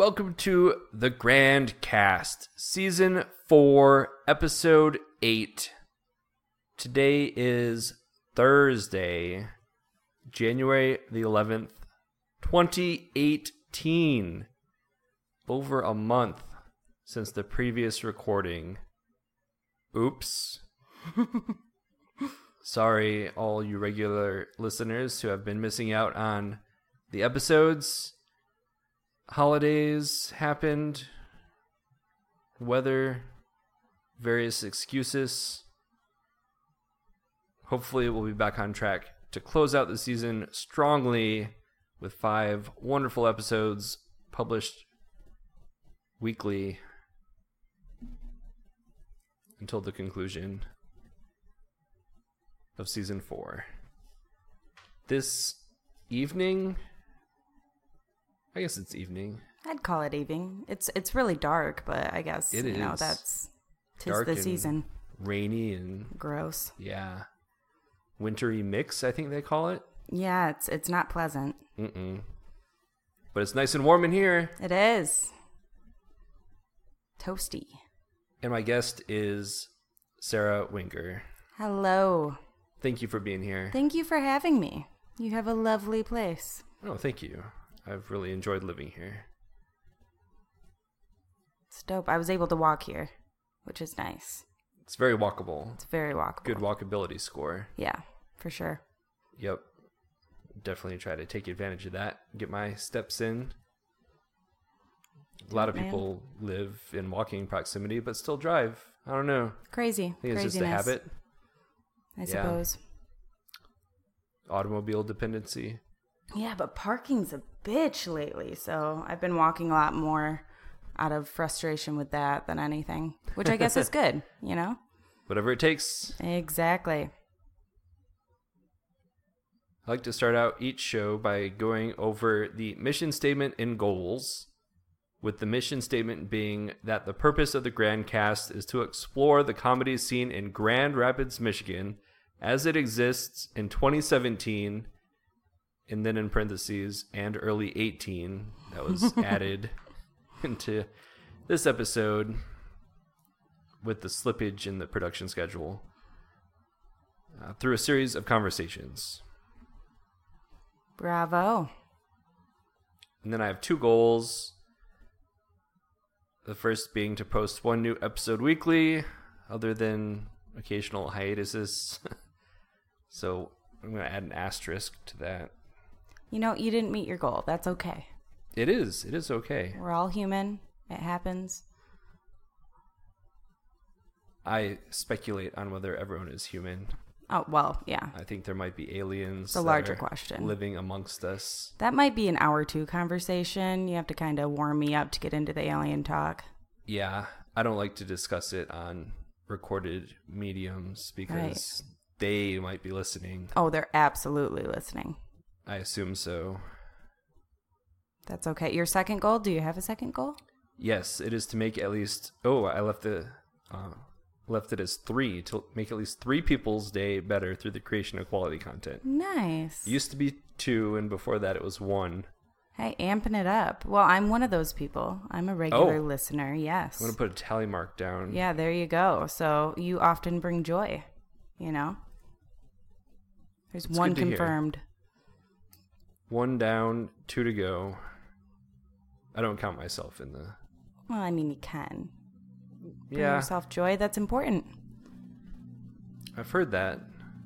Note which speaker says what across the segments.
Speaker 1: welcome to the Grand Cast, Season 4, Episode 8. Today is Thursday, January the 11th, 2018. Over a month since the previous recording. Oops. Sorry, all you regular listeners who have been missing out on the episodes. Holidays happened. Weather. Various excuses. Hopefully we'll be back on track to close out the season strongly with 5 wonderful episodes published weekly until the conclusion of season 4. This evening, I guess it's evening.
Speaker 2: I'd call it evening. It's really dark, but I guess
Speaker 1: it is.
Speaker 2: That's
Speaker 1: dark
Speaker 2: the season.
Speaker 1: Rainy and
Speaker 2: gross.
Speaker 1: Yeah, wintry mix, I think they call it.
Speaker 2: Yeah, it's not pleasant.
Speaker 1: But it's nice and warm in here.
Speaker 2: It is. Toasty.
Speaker 1: And my guest is Sarah Winger.
Speaker 2: Hello.
Speaker 1: Thank you for being here.
Speaker 2: Thank you for having me. You have a lovely place.
Speaker 1: Oh, thank you. I've really enjoyed living here.
Speaker 2: It's dope. I was able to walk here, which is nice.
Speaker 1: It's very walkable.
Speaker 2: It's very walkable.
Speaker 1: Good walkability score.
Speaker 2: Yeah, for sure.
Speaker 1: Yep. Definitely try to take advantage of that. Get my steps in. A lot of people live in walking proximity, but still drive. I don't know.
Speaker 2: Crazy.
Speaker 1: I think it's just a habit.
Speaker 2: I suppose.
Speaker 1: Automobile dependency.
Speaker 2: Yeah, but parking's a bitch lately, so I've been walking a lot more out of frustration with that than anything, which I guess is good, you know?
Speaker 1: Whatever it takes.
Speaker 2: Exactly.
Speaker 1: I like to start out each show by going over the mission statement and goals, with the mission statement being that the purpose of the Grand Cast is to explore the comedy scene in Grand Rapids, Michigan, as it exists in 2017, and then in parentheses, and early 18. That was added into this episode with the slippage in the production schedule through a series of conversations.
Speaker 2: Bravo.
Speaker 1: And then I have 2 goals. The first being to post 1 new episode weekly, other than occasional hiatuses. So I'm going to add an asterisk to that.
Speaker 2: You know, you didn't meet your goal. That's okay.
Speaker 1: It is. It is okay.
Speaker 2: We're all human. It happens.
Speaker 1: I speculate on whether everyone is human.
Speaker 2: Oh, well, yeah.
Speaker 1: I think there might be aliens.
Speaker 2: It's a larger question.
Speaker 1: Living amongst us.
Speaker 2: That might be an hour 2 conversation. You have to kind of warm me up to get into the alien talk.
Speaker 1: Yeah. I don't like to discuss it on recorded mediums because they might be listening.
Speaker 2: Oh, they're absolutely listening.
Speaker 1: I assume so.
Speaker 2: That's okay. Your second goal? Do you have a second goal?
Speaker 1: Yes, it is to make at least... Oh, I left it as 3, to make at least 3 people's day better through the creation of quality content.
Speaker 2: Nice.
Speaker 1: It used to be 2, and before that it was 1.
Speaker 2: Hey, amping it up. Well, I'm one of those people. I'm a regular listener, yes.
Speaker 1: I'm going to put a tally mark down.
Speaker 2: Yeah, there you go. So you often bring joy, you know? There's
Speaker 1: It's
Speaker 2: 1 confirmed.
Speaker 1: 1 down, 2 to go. I don't count myself in the...
Speaker 2: Well, I mean, you can. Bring
Speaker 1: Yeah.
Speaker 2: yourself joy. That's important.
Speaker 1: I've heard that.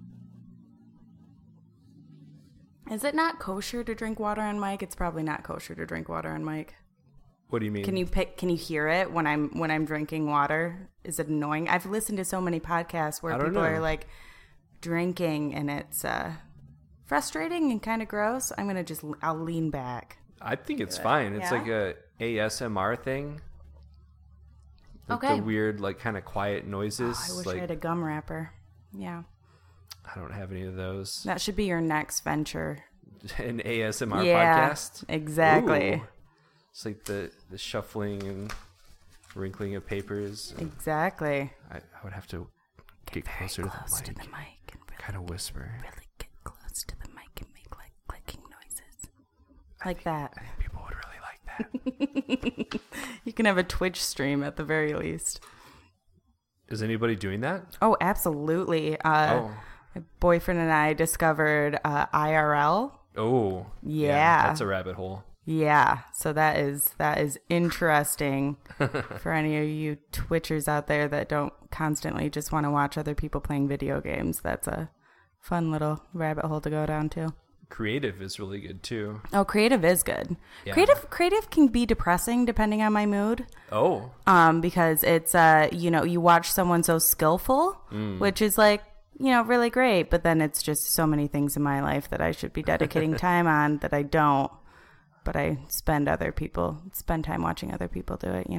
Speaker 2: Is it not kosher to drink water on mic? It's probably not kosher to drink water on mic.
Speaker 1: What do you mean?
Speaker 2: Can you hear it when I'm drinking water? Is it annoying? I've listened to so many podcasts where people are like drinking and it's frustrating and kind of gross. I'll lean back.
Speaker 1: I think it's fine. It's like a ASMR thing. Like the weird, like kind of quiet noises.
Speaker 2: Oh, I wish I had a gum wrapper. Yeah.
Speaker 1: I don't have any of those.
Speaker 2: That should be your next venture.
Speaker 1: An ASMR podcast?
Speaker 2: Exactly.
Speaker 1: Ooh. It's like the shuffling and wrinkling of papers.
Speaker 2: Exactly.
Speaker 1: I would have to get closer to the mic
Speaker 2: and really,
Speaker 1: kind of whisper.
Speaker 2: Really get close to the mic and make like clicking noises. Like that.
Speaker 1: I think people would really like that.
Speaker 2: You can have a Twitch stream at the very least.
Speaker 1: Is anybody doing that?
Speaker 2: Oh, absolutely. My boyfriend and I discovered IRL.
Speaker 1: Oh,
Speaker 2: yeah.
Speaker 1: That's a rabbit hole.
Speaker 2: Yeah, so that is interesting for any of you Twitchers out there that don't constantly just want to watch other people playing video games. That's a fun little rabbit hole to go down to.
Speaker 1: Creative is really good too.
Speaker 2: Oh, creative is good. Yeah. Creative can be depressing depending on my mood.
Speaker 1: Oh.
Speaker 2: Because it's you watch someone so skillful, which is like, really great, but then it's just so many things in my life that I should be dedicating time on that I don't. But I spend time watching other people do it,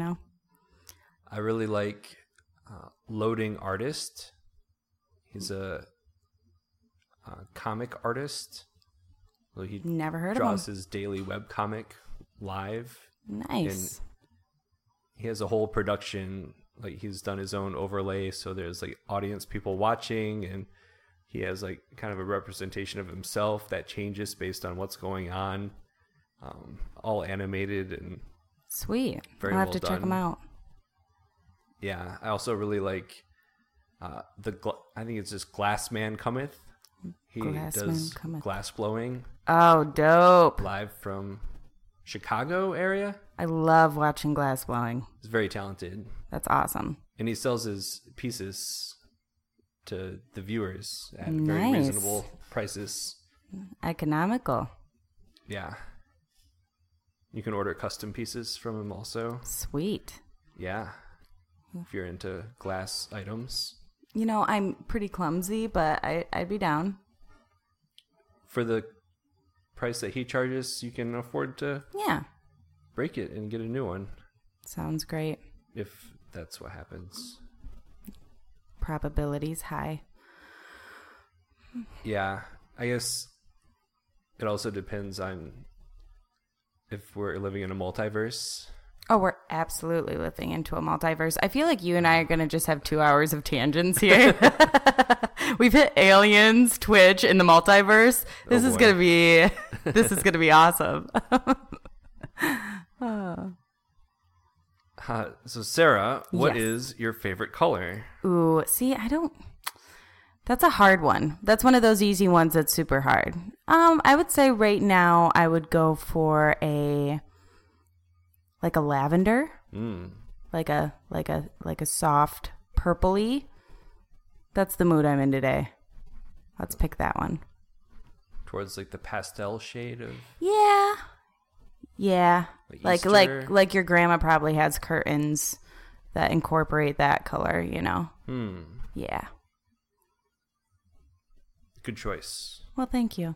Speaker 1: I really like Loading Artist. He's a comic artist. So he
Speaker 2: never heard of him.
Speaker 1: Draws his daily webcomic live.
Speaker 2: Nice.
Speaker 1: And he has a whole production, like he's done his own overlay, so there's like audience people watching, and he has like kind of a representation of himself that changes based on what's going on. All animated and
Speaker 2: sweet.
Speaker 1: Very
Speaker 2: I'll have
Speaker 1: well
Speaker 2: to
Speaker 1: done.
Speaker 2: check them out.
Speaker 1: Yeah, I also really like I think it's just Glass Man Cometh. He does glass blowing.
Speaker 2: Oh, dope!
Speaker 1: Live from Chicago area.
Speaker 2: I love watching glass blowing.
Speaker 1: He's very talented.
Speaker 2: That's awesome.
Speaker 1: And he sells his pieces to the viewers at
Speaker 2: nice.
Speaker 1: Very reasonable prices.
Speaker 2: Economical.
Speaker 1: Yeah. You can order custom pieces from him also.
Speaker 2: Sweet.
Speaker 1: Yeah. If you're into glass items.
Speaker 2: I'm pretty clumsy, but I'd be down.
Speaker 1: For the price that he charges, you can afford to break it and get a new one.
Speaker 2: Sounds great.
Speaker 1: If that's what happens.
Speaker 2: Probability's high.
Speaker 1: Yeah. I guess it also depends on if we're living in a multiverse.
Speaker 2: Oh, we're absolutely living into a multiverse. I feel like you and I are going to just have 2 hours of tangents here. We've hit aliens, Twitch, in the multiverse. This is going to be awesome.
Speaker 1: So Sarah, what is your favorite color?
Speaker 2: Ooh, see, that's a hard one. That's one of those easy ones that's super hard. I would say right now I would go for a lavender. Like a soft purpley. That's the mood I'm in today. Let's pick that one.
Speaker 1: Towards like the pastel shade of
Speaker 2: Yeah. Like your grandma probably has curtains that incorporate that color, Yeah.
Speaker 1: Good choice.
Speaker 2: Well, thank you.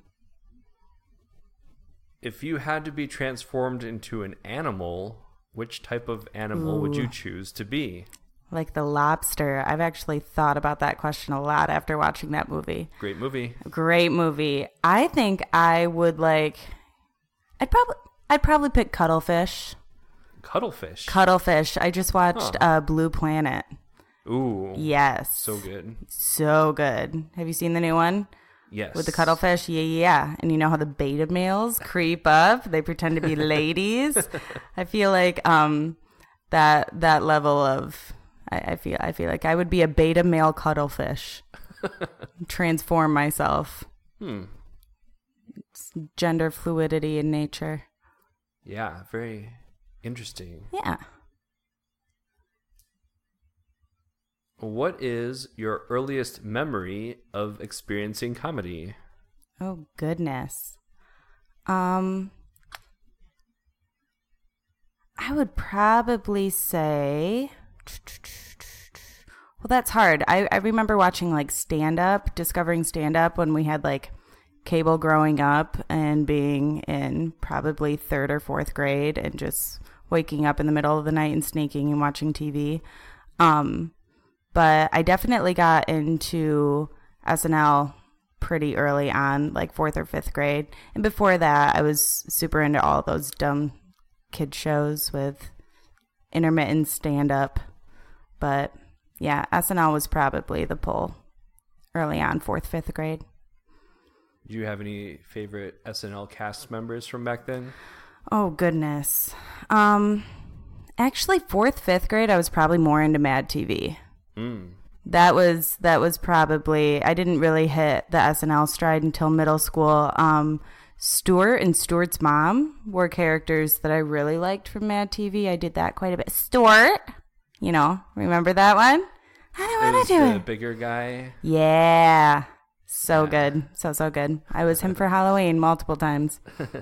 Speaker 1: If you had to be transformed into an animal, which type of animal would you choose to be?
Speaker 2: Like the lobster. I've actually thought about that question a lot after watching that movie.
Speaker 1: Great movie.
Speaker 2: I think I would I'd probably pick cuttlefish. Cuttlefish. I just watched Blue Planet.
Speaker 1: Ooh.
Speaker 2: Yes.
Speaker 1: So good.
Speaker 2: Have you seen the new one?
Speaker 1: Yes.
Speaker 2: With the cuttlefish? Yeah. And you know how the beta males creep up? They pretend to be ladies. I feel like that level of I feel like I would be a beta male cuttlefish. Transform myself. It's gender fluidity in nature.
Speaker 1: Yeah, very interesting.
Speaker 2: Yeah.
Speaker 1: What is your earliest memory of experiencing comedy?
Speaker 2: Oh, goodness. I would probably say... Well, that's hard. I remember watching like stand-up, discovering stand-up when we had like cable growing up and being in probably 3rd or 4th grade and just waking up in the middle of the night and sneaking and watching TV. But I definitely got into SNL pretty early on, like 4th or 5th grade. And before that, I was super into all those dumb kid shows with intermittent stand-up. But yeah, SNL was probably the pull early on, 4th, 5th grade.
Speaker 1: Do you have any favorite SNL cast members from back then?
Speaker 2: Oh, goodness. Actually, 4th, 5th grade, I was probably more into Mad TV. That was probably, I didn't really hit the SNL stride until middle school. Stuart and Stuart's mom were characters that I really liked from Mad TV. I did that quite a bit. Stuart, remember that one? I don't want to do it.
Speaker 1: The bigger guy.
Speaker 2: Yeah. So good. So good. I was him for Halloween multiple times.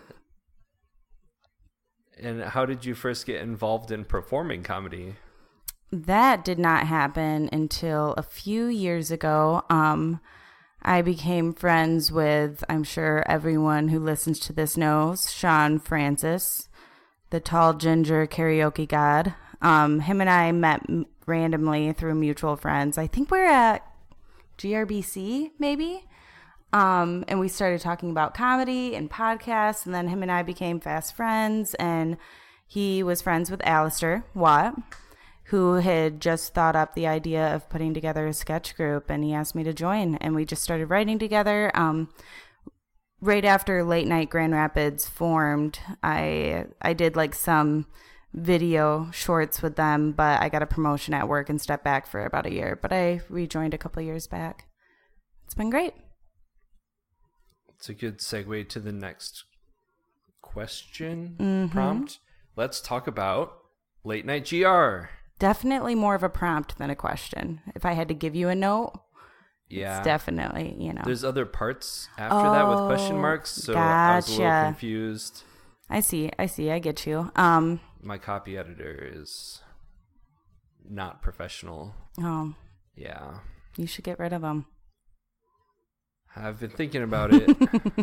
Speaker 1: And how did you first get involved in performing comedy?
Speaker 2: That did not happen until a few years ago. I became friends with, I'm sure everyone who listens to this knows, Sean Francis, the tall ginger karaoke god. Him and I met randomly through mutual friends. I think we're at GRBC, maybe. And we started talking about comedy and podcasts, and then him and I became fast friends, and he was friends with Alistair Watt, who had just thought up the idea of putting together a sketch group, and he asked me to join, and we just started writing together. Right after Late Night Grand Rapids formed, I did like some video shorts with them, but I got a promotion at work and stepped back for about a year, but I rejoined a couple of years back. It's been great.
Speaker 1: It's a good segue to the next question prompt. Let's talk about Late Night GR.
Speaker 2: Definitely more of a prompt than a question. If I had to give you a note,
Speaker 1: yeah,
Speaker 2: it's definitely,
Speaker 1: There's other parts after that with question marks, so
Speaker 2: gotcha.
Speaker 1: I was a little confused.
Speaker 2: I see, I get you.
Speaker 1: My copy editor is not professional.
Speaker 2: Oh.
Speaker 1: Yeah.
Speaker 2: You should get rid of them.
Speaker 1: I've been thinking about it.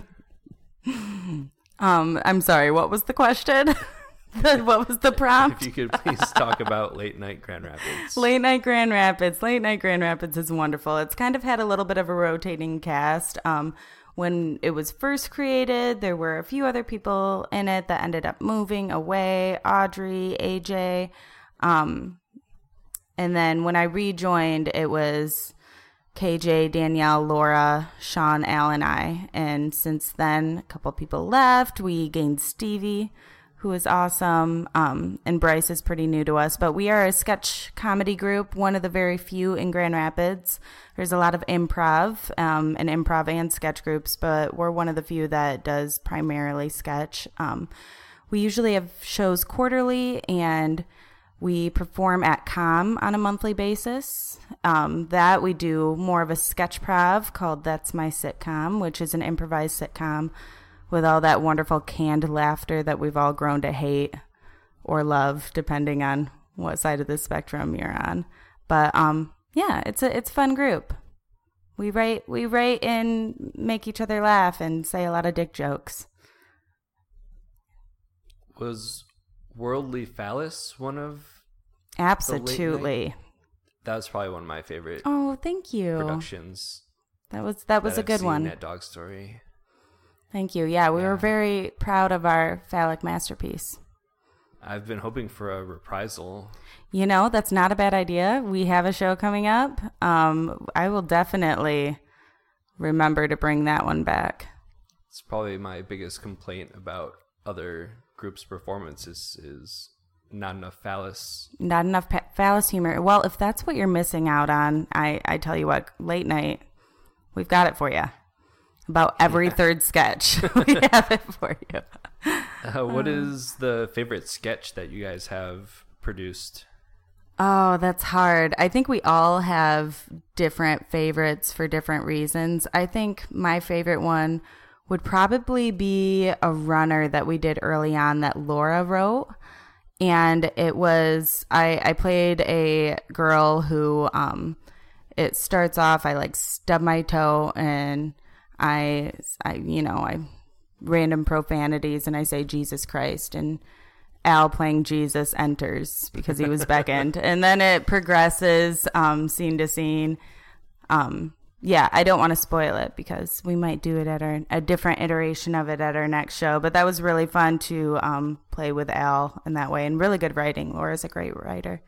Speaker 2: I'm sorry, what was the question? What was the prompt?
Speaker 1: If you could please talk about Late Night Grand Rapids.
Speaker 2: Late Night Grand Rapids. Late Night Grand Rapids is wonderful. It's kind of had a little bit of a rotating cast. When it was first created, there were a few other people in it that ended up moving away. Audrey, AJ. And then when I rejoined, it was KJ, Danielle, Laura, Sean, Al, and I. And since then, a couple people left. We gained Stevie, who is awesome, and Bryce is pretty new to us. But we are a sketch comedy group, one of the very few in Grand Rapids. There's a lot of improv and sketch groups, but we're one of the few that does primarily sketch. We usually have shows quarterly, and we perform at COM on a monthly basis. That we do more of a sketch prov called That's My Sitcom, which is an improvised sitcom with all that wonderful canned laughter that we've all grown to hate or love, depending on what side of the spectrum you're on. But yeah, it's a fun group. We write and make each other laugh and say a lot of dick jokes.
Speaker 1: Was Worldly Phallus one of
Speaker 2: Absolutely.
Speaker 1: That was probably one of my favorite.
Speaker 2: Oh, thank you.
Speaker 1: Productions.
Speaker 2: That was a good one.
Speaker 1: At Dog Story.
Speaker 2: Thank you. Yeah, we were very proud of our phallic masterpiece.
Speaker 1: I've been hoping for a reprisal.
Speaker 2: That's not a bad idea. We have a show coming up. I will definitely remember to bring that one back.
Speaker 1: It's probably my biggest complaint about other groups' performances is not enough phallus.
Speaker 2: Not enough phallus humor. Well, if that's what you're missing out on, I tell you what, Late Night, we've got it for you. About every third sketch, we have it for you.
Speaker 1: What is the favorite sketch that you guys have produced?
Speaker 2: Oh, that's hard. I think we all have different favorites for different reasons. I think my favorite one would probably be a runner that we did early on that Laura wrote. And it was, I played a girl who, it starts off, I stub my toe and I random profanities and I say Jesus Christ, and Al playing Jesus enters because he was beckoned. And then it progresses scene to scene. Yeah, I don't want to spoil it because we might do it at a different iteration of it at our next show. But that was really fun to play with Al in that way, and really good writing. Laura's a great writer.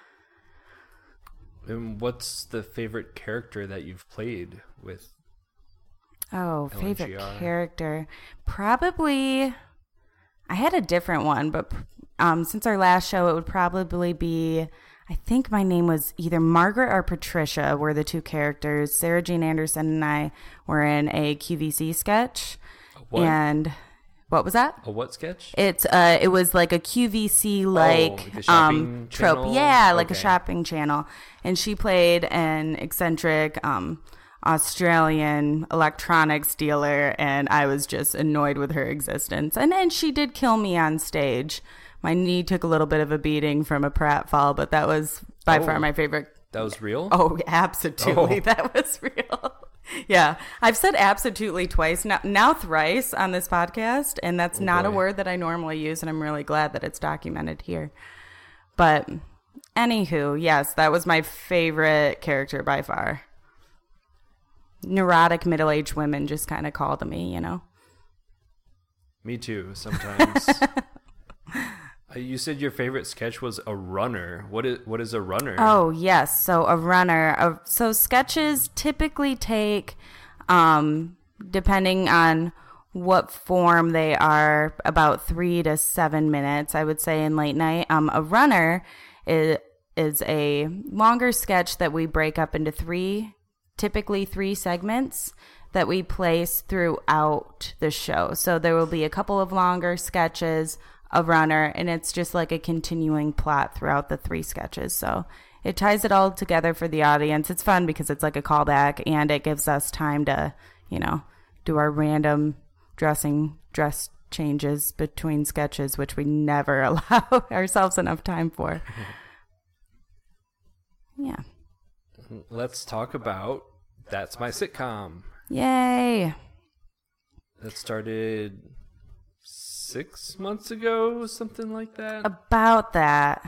Speaker 1: And what's the favorite character that you've played with?
Speaker 2: Oh, favorite character. Probably, I had a different one, but since our last show, it would probably be, I think my name was either Margaret or Patricia were the two characters. Sarah Jean Anderson and I were in a QVC sketch.
Speaker 1: What?
Speaker 2: And what was that?
Speaker 1: A what sketch?
Speaker 2: It was like a QVC like
Speaker 1: a shopping
Speaker 2: trope.
Speaker 1: channel?
Speaker 2: Yeah, like a
Speaker 1: Okay.
Speaker 2: shopping channel. And she played an eccentric Australian electronics dealer, and I was just annoyed with her existence. And then she did kill me on stage. My knee took a little bit of a beating from a pratfall, but that was by far my favorite.
Speaker 1: That was real?
Speaker 2: Oh, absolutely.
Speaker 1: Oh.
Speaker 2: That was real. Yeah. I've said absolutely twice, now thrice on this podcast, and that's not a
Speaker 1: boy.
Speaker 2: word that I normally use, and I'm really glad that it's documented here. But anywho, yes, that was my favorite character by far. Neurotic middle-aged women just kind of called to me, you know?
Speaker 1: Me too, sometimes. You said your favorite sketch was a runner. What is a runner?
Speaker 2: Oh, yes. So a runner. So sketches typically take, depending on what form they are, about 3 to 7 minutes, I would say, in late night. A runner is a longer sketch that we break up into typically three segments that we place throughout the show. So there will be a couple of longer sketches, a runner, and it's just like a continuing plot throughout the 3 sketches. So it ties it all together for the audience. It's fun because it's like a callback, and it gives us time to, do our random dress changes between sketches, which we never allow ourselves enough time for. Yeah.
Speaker 1: Let's talk about That's My Sitcom.
Speaker 2: Yay.
Speaker 1: That started 6 months ago, something like that.
Speaker 2: About that.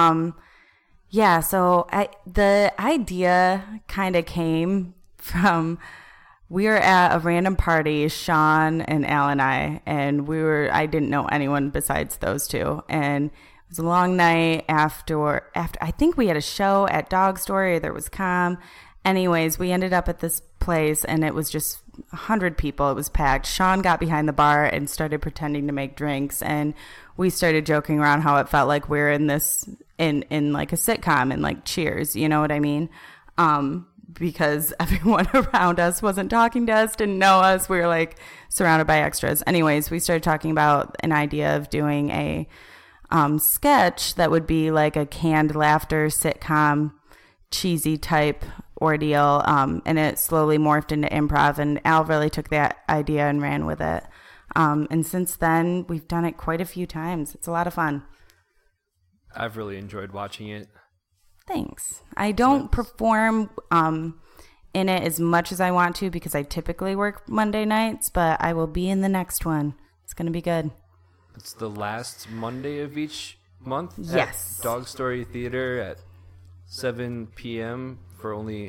Speaker 2: Yeah, so the idea kind of came from, we were at a random party, Sean and Al and I I didn't know anyone besides those two. And it was a long night after I think we had a show at Dog Story, or there was Com. Anyways, we ended up at this place, and it was just 100 people. It was packed. Sean got behind the bar and started pretending to make drinks, and we started joking around how it felt like we're in this in like a sitcom and like Cheers, you know what I mean? Because everyone around us wasn't talking to us, didn't know us. We were like surrounded by extras. Anyways, we started talking about an idea of doing a sketch that would be like a canned laughter sitcom, cheesy type ordeal, and it slowly morphed into improv, and Al really took that idea and ran with it. And since then, we've done it quite a few times. It's a lot of fun.
Speaker 1: I've really enjoyed watching it.
Speaker 2: Thanks. I don't perform in it as much as I want to because I typically work Monday nights, but I will be in the next one. It's going to be good.
Speaker 1: It's the last Monday of each month.
Speaker 2: Yes.
Speaker 1: At Dog Story Theater at 7 p.m. for only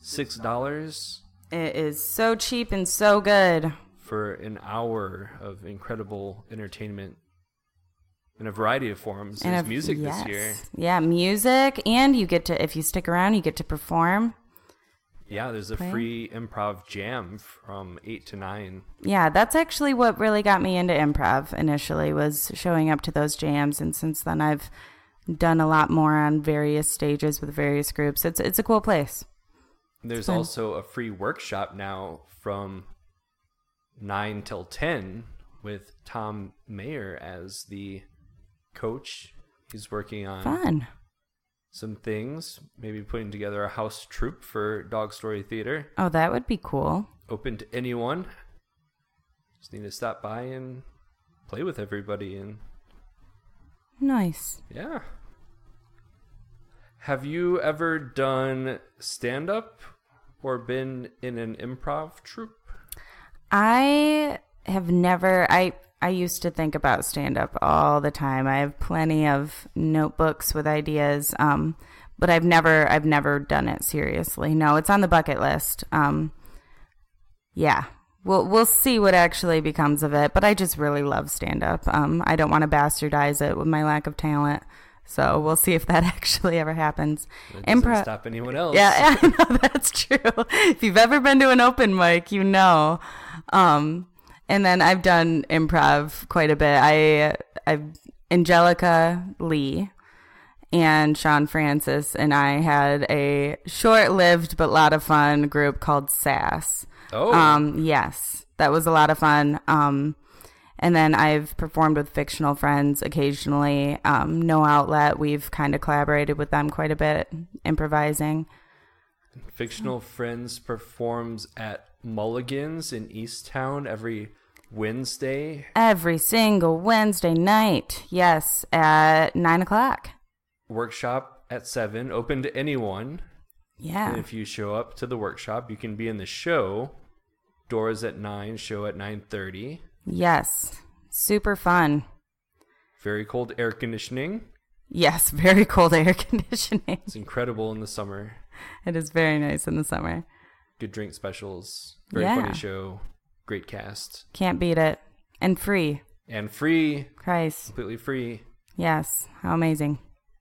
Speaker 1: $6
Speaker 2: It is so cheap and so good.
Speaker 1: for an hour of incredible entertainment in a variety of forms. There's music this year.
Speaker 2: Yeah, music, and you get to, if you stick around, you get to perform.
Speaker 1: Yeah, there's a free improv jam from 8 to 9.
Speaker 2: Yeah, that's actually what really got me into improv initially, was showing up to those jams, and since then I've done a lot more on various stages with various groups. It's a cool place.
Speaker 1: There's also a free workshop now from 9 till 10 with Tom Mayer as the coach. He's working on
Speaker 2: Fun.
Speaker 1: some things, maybe putting together a house troupe for Dog Story Theater.
Speaker 2: Oh, that would be cool.
Speaker 1: Open to anyone. Just need to stop by and play with everybody. And
Speaker 2: Nice.
Speaker 1: yeah. Have you ever done stand-up or been in an improv troupe?
Speaker 2: I have never, I used to think about stand-up all the time. I have plenty of notebooks with ideas, but I've never done it seriously. No, it's on the bucket list. Yeah, we'll see what actually becomes of it, but I just really love stand-up. I don't want to bastardize it with my lack of talent. So we'll see if that actually ever happens.
Speaker 1: It doesn't stop anyone else.
Speaker 2: Yeah, I know, that's true. If you've ever been to an open mic, you know. And And then I've done improv quite a bit. I've Angelica Lee and Sean Francis and I had a short-lived but a lot of fun group called SAS.
Speaker 1: Oh.
Speaker 2: Yes, that was a lot of fun. And then I've performed with Fictional Friends occasionally. No Outlet, we've kind of collaborated with them quite a bit, improvising.
Speaker 1: Fictional Friends performs at Mulligan's in Easttown every Wednesday.
Speaker 2: Every single Wednesday night, yes, at 9:00.
Speaker 1: Workshop at 7, open to anyone.
Speaker 2: Yeah.
Speaker 1: And if you show up to the workshop, you can be in the show. Doors at 9, show at 9:30.
Speaker 2: Yes, super fun.
Speaker 1: Very cold air conditioning.
Speaker 2: Yes, very cold air conditioning.
Speaker 1: It's incredible in the summer.
Speaker 2: It is very nice in the summer.
Speaker 1: Good drink specials. Very funny show. Great cast.
Speaker 2: Can't beat it. And free.
Speaker 1: And free.
Speaker 2: Christ.
Speaker 1: Completely free.
Speaker 2: Yes, how amazing.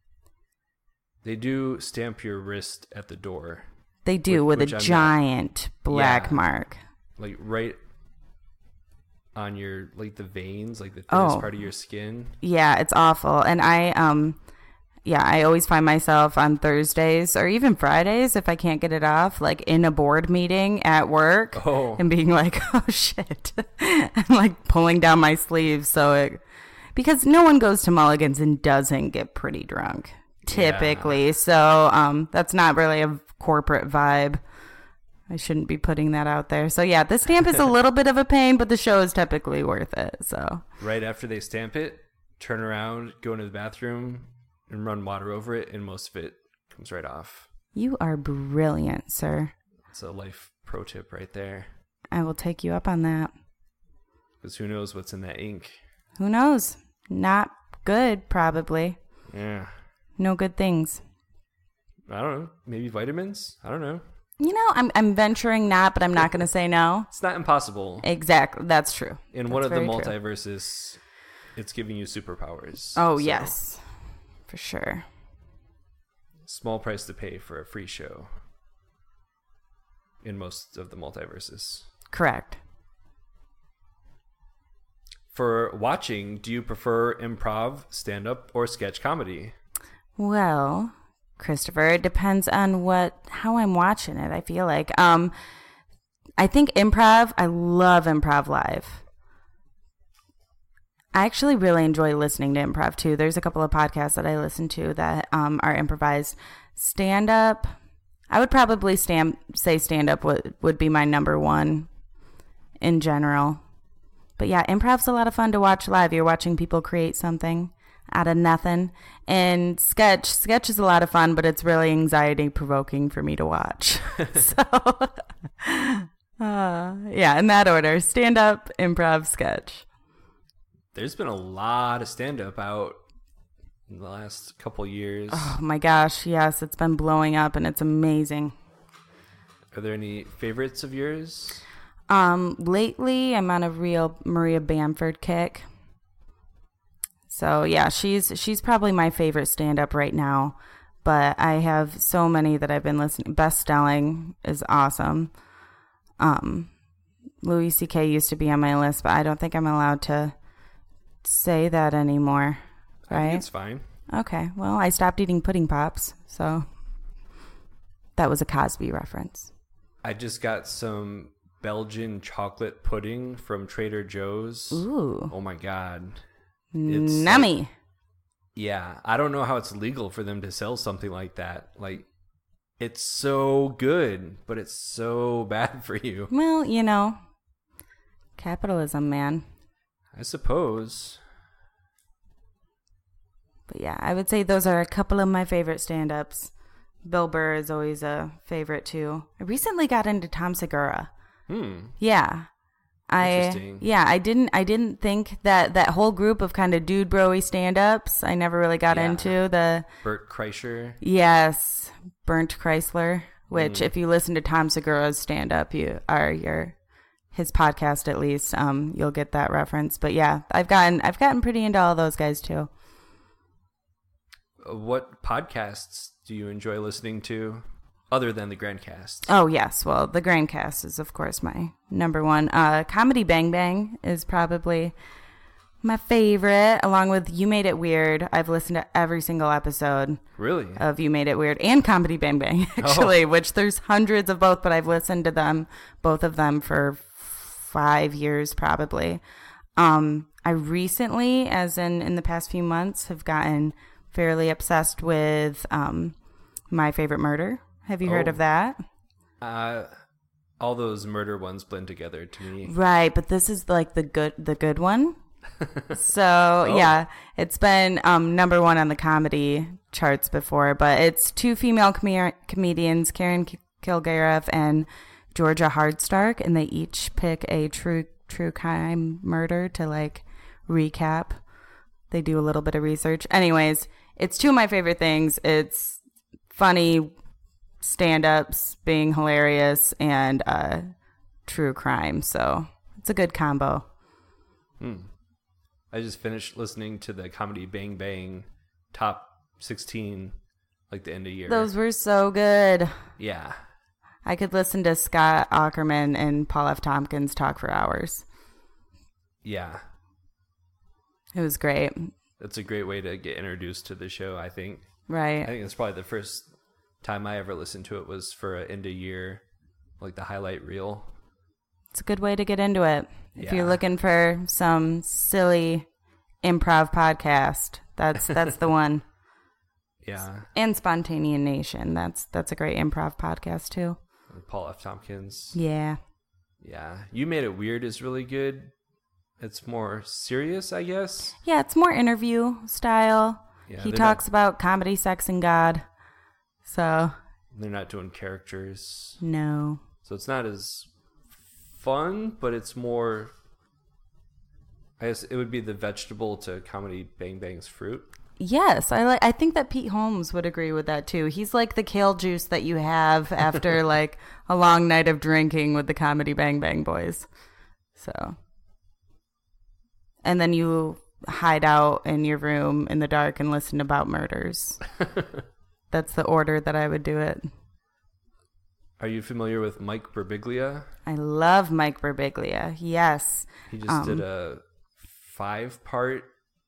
Speaker 1: They do stamp your wrist at the door.
Speaker 2: They do, with a giant black mark.
Speaker 1: Like right on your, like the veins, like the thinnest part of your skin.
Speaker 2: Yeah, it's awful. And I always find myself on Thursdays or even Fridays, if I can't get it off, like in a board meeting at work and being like, oh shit. I'm like pulling down my sleeves because no one goes to Mulligan's and doesn't get pretty drunk. Typically. Yeah. So that's not really a corporate vibe. I shouldn't be putting that out there. So yeah, the stamp is a little bit of a pain, but the show is typically worth it. So
Speaker 1: right after they stamp it, turn around, go into the bathroom and run water over it, and most of it comes right off.
Speaker 2: You are brilliant, sir.
Speaker 1: It's a life pro tip right there.
Speaker 2: I will take you up on that.
Speaker 1: Because who knows what's in that ink? Who
Speaker 2: knows? Not good, probably.
Speaker 1: Yeah.
Speaker 2: No good things.
Speaker 1: I don't know. Maybe vitamins? I don't know.
Speaker 2: You know, I'm venturing not, but I'm not going to say no.
Speaker 1: It's not impossible.
Speaker 2: Exactly. That's true.
Speaker 1: In one of the multiverses, it's giving you superpowers.
Speaker 2: Oh, so, yes. For sure.
Speaker 1: Small price to pay for a free show. In most of the multiverses.
Speaker 2: Correct.
Speaker 1: For watching, do you prefer improv, stand-up, or sketch comedy?
Speaker 2: Well, Christopher, it depends on how I'm watching it, I feel like. I think improv, I love improv live. I actually really enjoy listening to improv, too. There's a couple of podcasts that I listen to that are improvised. Stand-up, I would probably say stand-up would be my number one in general. But yeah, improv's a lot of fun to watch live. You're watching people create something out of nothing. And sketch is a lot of fun, but it's really anxiety provoking for me to watch. So yeah, in that order: stand up, improv, sketch.
Speaker 1: There's been a lot of stand up out in the last couple years.
Speaker 2: Oh my gosh, yes, it's been blowing up and it's amazing.
Speaker 1: Are there any favorites of yours?
Speaker 2: Lately I'm on a real Maria Bamford kick. So yeah, she's probably my favorite stand-up right now, but I have so many that I've been listening. Best Selling is awesome. Louis C.K. used to be on my list, but I don't think I'm allowed to say that anymore. Right?
Speaker 1: I think it's fine.
Speaker 2: Okay, well, I stopped eating pudding pops, so that was a Cosby reference.
Speaker 1: I just got some Belgian chocolate pudding from Trader Joe's.
Speaker 2: Ooh.
Speaker 1: Oh my God.
Speaker 2: It's nummy.
Speaker 1: Yeah, I don't know how it's legal for them to sell something like that. Like, it's so good, but it's so bad for you.
Speaker 2: Well, you know, capitalism, man.
Speaker 1: I suppose.
Speaker 2: But yeah, I would say those are a couple of my favorite stand-ups. Bill Burr is always a favorite too. I recently got into Tom Segura. Yeah. I didn't think that whole group of kind of dude bro-y stand-ups. I never really got into the
Speaker 1: Bert Kreischer.
Speaker 2: Yes, Bernd Chrysler. Which, if you listen to Tom Segura's stand-up, his podcast at least, you'll get that reference. But yeah, I've gotten pretty into all those guys too.
Speaker 1: What podcasts do you enjoy listening to? other than the Grand Cast.
Speaker 2: Oh, yes. Well, the Grand Cast is, of course, my number one. Comedy Bang Bang is probably my favorite, along with You Made It Weird. I've listened to every single episode.
Speaker 1: Really?
Speaker 2: Of You Made It Weird and Comedy Bang Bang, actually, which there's hundreds of both, but I've listened to them, both of them, for 5 years probably. I recently, as in the past few months, have gotten fairly obsessed with My Favorite Murder. Have you heard of that?
Speaker 1: All those murder ones blend together to me.
Speaker 2: Right, but this is like the good one. So yeah, it's been number one on the comedy charts before, but it's two female comedians, Karen Kilgariff and Georgia Hardstark, and they each pick a true crime murder to like recap. They do a little bit of research. Anyways, it's two of my favorite things. It's funny stand-ups being hilarious and true crime, so it's a good combo.
Speaker 1: I just finished listening to the Comedy Bang Bang top 16 like the end of year.
Speaker 2: Those were so good.
Speaker 1: Yeah.
Speaker 2: I could listen to Scott Ackerman and Paul F. Tompkins talk for hours.
Speaker 1: Yeah.
Speaker 2: It was great.
Speaker 1: That's a great way to get introduced to the show, I think.
Speaker 2: Right.
Speaker 1: I think it's probably the first time I ever listened to it was for an end of year, like the highlight reel.
Speaker 2: It's a good way to get into it.
Speaker 1: Yeah.
Speaker 2: If you're looking for some silly improv podcast, that's the one.
Speaker 1: Yeah.
Speaker 2: And Spontaneous Nation. That's a great improv podcast too.
Speaker 1: Paul F. Tompkins.
Speaker 2: Yeah.
Speaker 1: Yeah. You Made It Weird is really good. It's more serious, I guess.
Speaker 2: Yeah, it's more interview style.
Speaker 1: Yeah,
Speaker 2: he talks about comedy, sex, and God. So
Speaker 1: they're not doing characters.
Speaker 2: No.
Speaker 1: So it's not as fun, but it's more, I guess it would be the vegetable to Comedy Bang Bang's fruit.
Speaker 2: Yes, I think that Pete Holmes would agree with that too. He's like the kale juice that you have after like a long night of drinking with the Comedy Bang Bang boys. So, and then you hide out in your room in the dark and listen about murders. That's the order that I would do it.
Speaker 1: Are you familiar with Mike Birbiglia?
Speaker 2: I love Mike Birbiglia. Yes.
Speaker 1: He just did a 5-part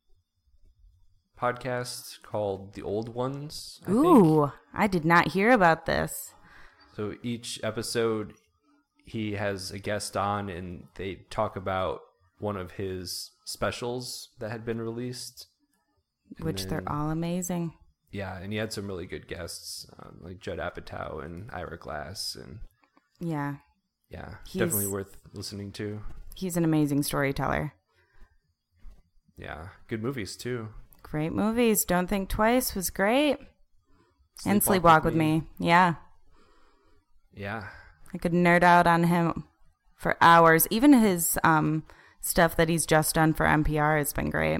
Speaker 1: podcast called The Old Ones.
Speaker 2: I did not hear about this.
Speaker 1: So each episode he has a guest on and they talk about one of his specials that had been released.
Speaker 2: Which they're all amazing.
Speaker 1: Yeah, and he had some really good guests, like Judd Apatow and Ira Glass, and
Speaker 2: yeah,
Speaker 1: definitely worth listening to.
Speaker 2: He's an amazing storyteller.
Speaker 1: Yeah, good movies too.
Speaker 2: Great movies. Don't Think Twice was great, and Sleepwalk with Me. Yeah. I could nerd out on him for hours. Even his stuff that he's just done for NPR has been great.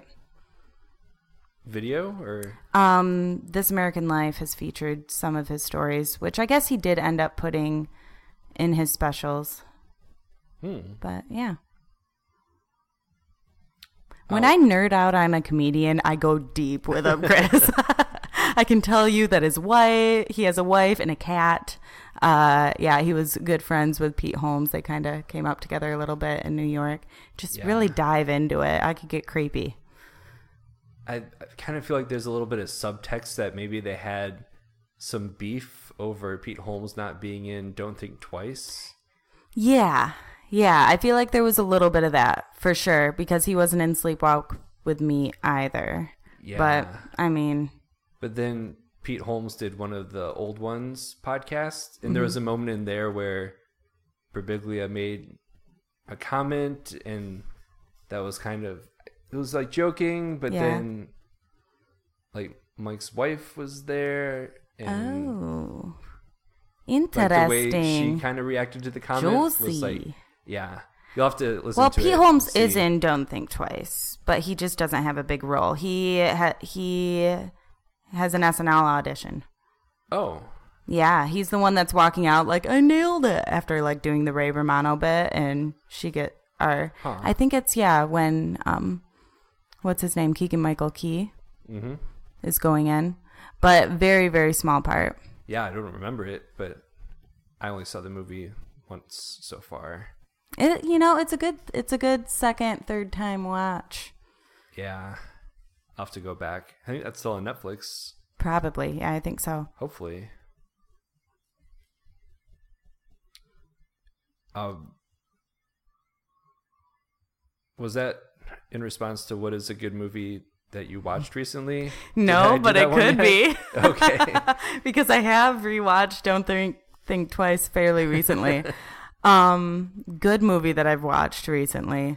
Speaker 1: Video or
Speaker 2: This American Life has featured some of his stories, which I guess he did end up putting in his specials. But yeah, when I nerd out I'm a comedian, I go deep with him, Chris. I can tell you that he has a wife and a cat. He was good friends with Pete Holmes. They kind of came up together a little bit in New York. Really dive into it. I could get creepy.
Speaker 1: I kind of feel like there's a little bit of subtext that maybe they had some beef over Pete Holmes not being in Don't Think Twice.
Speaker 2: Yeah. I feel like there was a little bit of that for sure because he wasn't in Sleepwalk with Me either.
Speaker 1: Yeah.
Speaker 2: But I mean.
Speaker 1: But then Pete Holmes did one of the Old Ones podcasts, and there was a moment in there where Birbiglia made a comment, and that was kind of. It was like joking, but then like Mike's wife was there. And
Speaker 2: interesting.
Speaker 1: Like the way she kind of reacted to the comment was like, yeah. You'll have to listen to it.
Speaker 2: Well, Pete Holmes is in Don't Think Twice, but he just doesn't have a big role. He has an SNL audition. Oh. Yeah, he's the one that's walking out like, I nailed it, after like doing the Ray Romano bit, and I think it's, when... what's his name? Keegan-Michael Key is going in. But very, very small part.
Speaker 1: Yeah, I don't remember it, but I only saw the movie once so far.
Speaker 2: It's a good second, third time watch.
Speaker 1: Yeah. I'll have to go back. I think that's still on Netflix.
Speaker 2: Probably. Yeah, I think so.
Speaker 1: Hopefully. Was that in response to what is a good movie that you watched recently?
Speaker 2: No, but it could be.
Speaker 1: Okay.
Speaker 2: Because I have rewatched Don't Think Twice fairly recently. Good movie that I've watched recently.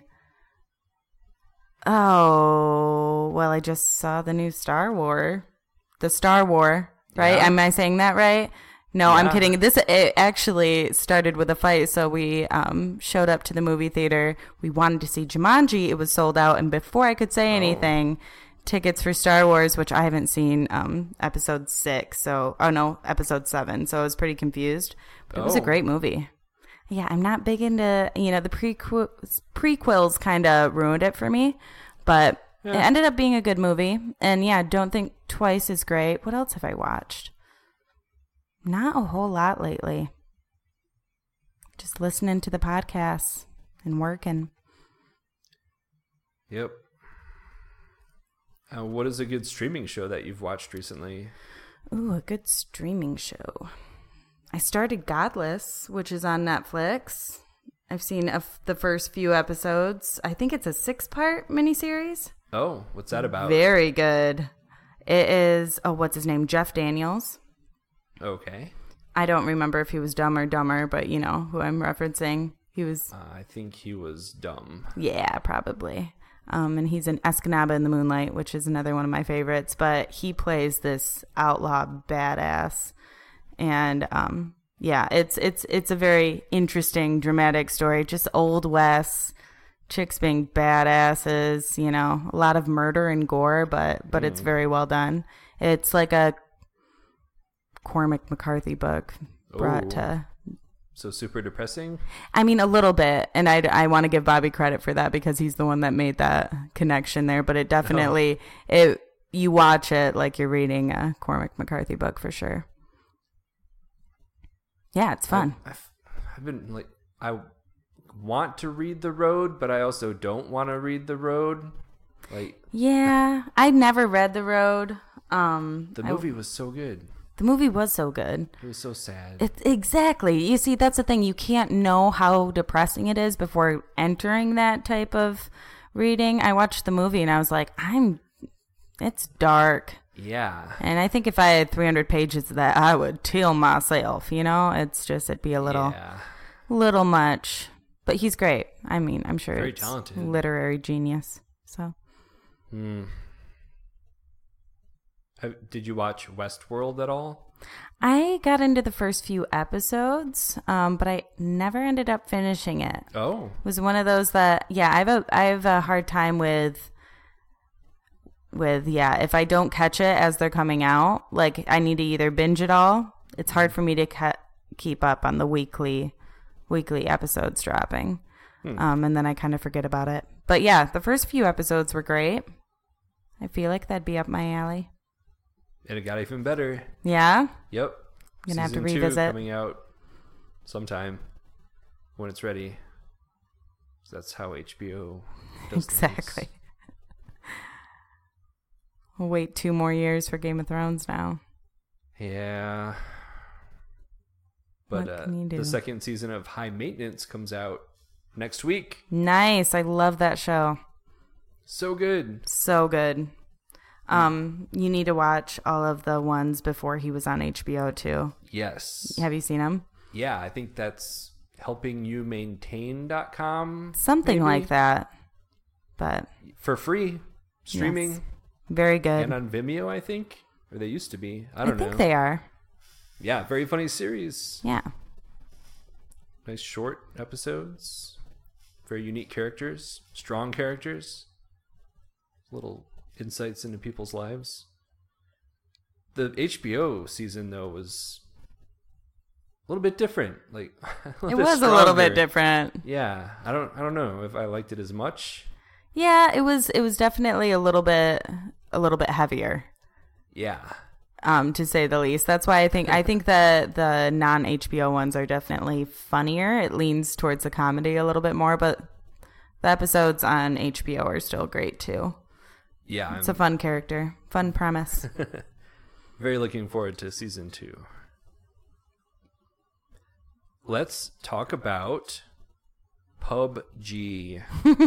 Speaker 2: Oh, well, I just saw the new Star War. The Star War, right? Yeah. Am I saying that right? No, yeah. I'm kidding. It actually started with a fight. So we showed up to the movie theater. We wanted to see Jumanji. It was sold out. And before I could say anything, tickets for Star Wars, which I haven't seen, episode 6. Episode 7. So I was pretty confused. But it was a great movie. Yeah, I'm not big into, the prequels kind of ruined it for me. But it ended up being a good movie. And yeah, Don't Think Twice is great. What else have I watched? Not a whole lot lately. Just listening to the podcasts and working.
Speaker 1: Yep. What is a good streaming show that you've watched recently?
Speaker 2: Ooh, a good streaming show. I started Godless, which is on Netflix. I've seen the first few episodes. I think it's a 6-part miniseries.
Speaker 1: Oh, what's that about?
Speaker 2: Very good. It is, what's his name? Jeff Daniels.
Speaker 1: Okay.
Speaker 2: I don't remember if he was Dumb or Dumber, but you know who I'm referencing. He was...
Speaker 1: I think he was dumb.
Speaker 2: Yeah, probably. And he's in Escanaba in the Moonlight, which is another one of my favorites. But he plays this outlaw badass. And it's a very interesting, dramatic story. Just Old West, chicks being badasses, a lot of murder and gore, but it's very well done. It's like a Cormac McCarthy book brought to...
Speaker 1: So super depressing?
Speaker 2: I mean, a little bit. And I want to give Bobby credit for that because he's the one that made that connection there. But it definitely, you watch it like you're reading a Cormac McCarthy book for sure. Yeah, it's fun.
Speaker 1: I've been I want to read The Road, but I also don't want to read The Road.
Speaker 2: Yeah, I never read The Road.
Speaker 1: The movie was so good.
Speaker 2: The movie was so good.
Speaker 1: It was so sad.
Speaker 2: Exactly. You see, that's the thing. You can't know how depressing it is before entering that type of reading. I watched the movie and I was like, it's dark.
Speaker 1: Yeah.
Speaker 2: And I think if I had 300 pages of that, I would kill myself. It's just, it'd be a little much. But he's great. I mean, I'm sure
Speaker 1: very talented.
Speaker 2: Literary genius. So.
Speaker 1: Did you watch Westworld at all?
Speaker 2: I got into the first few episodes, but I never ended up finishing it.
Speaker 1: Oh.
Speaker 2: It was one of those that, I have a hard time with if I don't catch it as they're coming out, I need to either binge it all. It's hard for me to keep up on the weekly episodes dropping. And then I kind of forget about it. But yeah, the first few episodes were great. I feel like that'd be up my alley.
Speaker 1: And it got even better.
Speaker 2: Yeah?
Speaker 1: Yep.
Speaker 2: I'm going to have to
Speaker 1: Season 2
Speaker 2: revisit.
Speaker 1: Coming out sometime when it's ready. So that's how HBO does
Speaker 2: exactly. We'll wait 2 more years for Game of Thrones now.
Speaker 1: Yeah. But the second season of High Maintenance comes out next week.
Speaker 2: Nice. I love that show.
Speaker 1: So good.
Speaker 2: So good. You need to watch all of the ones before he was on HBO too.
Speaker 1: Yes.
Speaker 2: Have you seen them?
Speaker 1: Yeah, I think that's helpingyoumaintain.com.
Speaker 2: Something maybe? Like that. But
Speaker 1: for free streaming.
Speaker 2: Yes. Very good.
Speaker 1: And on Vimeo, I think. Or they used to be. I don't know.
Speaker 2: I think they are.
Speaker 1: Yeah, very funny series.
Speaker 2: Yeah.
Speaker 1: Nice short episodes. Very unique characters. Strong characters. Little insights into people's lives. The HBO season, though, was a little bit different. It was a little bit different. Yeah. I don't know if I liked it as much.
Speaker 2: Yeah, it was definitely a little bit heavier.
Speaker 1: Yeah.
Speaker 2: to say the least. That's why I think that the non-HBO ones are definitely funnier. It leans towards the comedy a little bit more, but the episodes on HBO are still great too.
Speaker 1: Yeah.
Speaker 2: It's a fun character. Fun premise.
Speaker 1: Very looking forward to season 2. Let's talk about PUBG.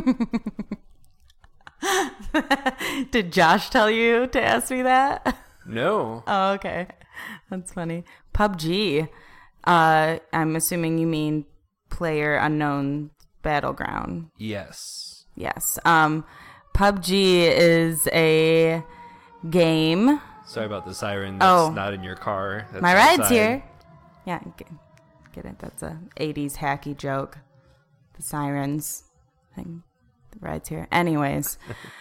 Speaker 2: Did Josh tell you to ask me that?
Speaker 1: No.
Speaker 2: Oh, okay. That's funny. PUBG. I'm assuming you mean PlayerUnknown's Battleground.
Speaker 1: Yes.
Speaker 2: Yes. PUBG is a game.
Speaker 1: Sorry about the siren. That's not in your car. That's
Speaker 2: my ride's outside. Here. Yeah, get it. That's a 80s hacky joke. The sirens thing. The ride's here. Anyways.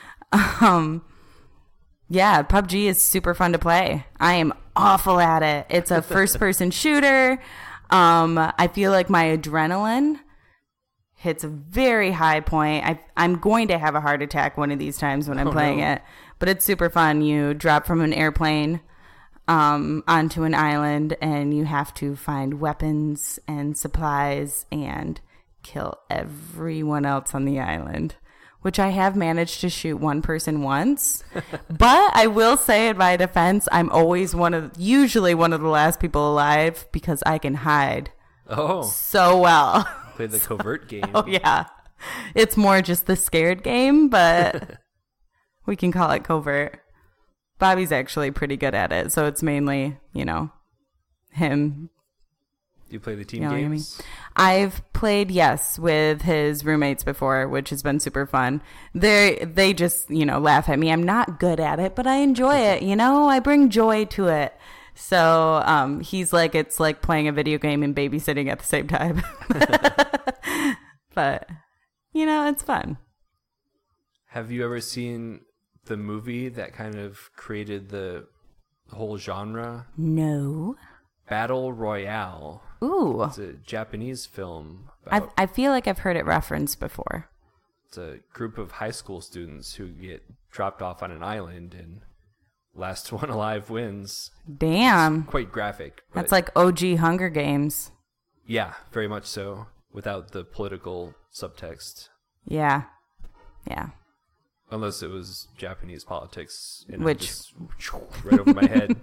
Speaker 2: Yeah, PUBG is super fun to play. I am awful at it. It's a first-person shooter. I feel like my adrenaline hits a very high point. I'm going to have a heart attack one of these times when I'm playing it. But it's super fun. You drop from an airplane onto an island, and you have to find weapons and supplies and kill everyone else on the island. Which I have managed to shoot one person once. But I will say in my defense, I'm always usually one of the last people alive because I can hide so well.
Speaker 1: Play the covert game.
Speaker 2: Oh, yeah. It's more just the scared game, but we can call it covert. Bobby's actually pretty good at it, so it's mainly, him.
Speaker 1: Do you play the team games?
Speaker 2: I've played, yes, with his roommates before, which has been super fun. They just, laugh at me. I'm not good at it, but I enjoy it. I bring joy to it. So he's like, it's like playing a video game and babysitting at the same time. But, it's fun.
Speaker 1: Have you ever seen the movie that kind of created the whole genre?
Speaker 2: No.
Speaker 1: Battle Royale.
Speaker 2: Ooh.
Speaker 1: It's a Japanese film.
Speaker 2: I feel like I've heard it referenced before.
Speaker 1: It's a group of high school students who get dropped off on an island, and last one alive wins.
Speaker 2: Damn.
Speaker 1: It's quite graphic.
Speaker 2: That's like OG Hunger Games.
Speaker 1: Yeah, very much so, without the political subtext.
Speaker 2: Yeah. Yeah.
Speaker 1: Unless it was Japanese politics.
Speaker 2: Which...
Speaker 1: Just, right over my head.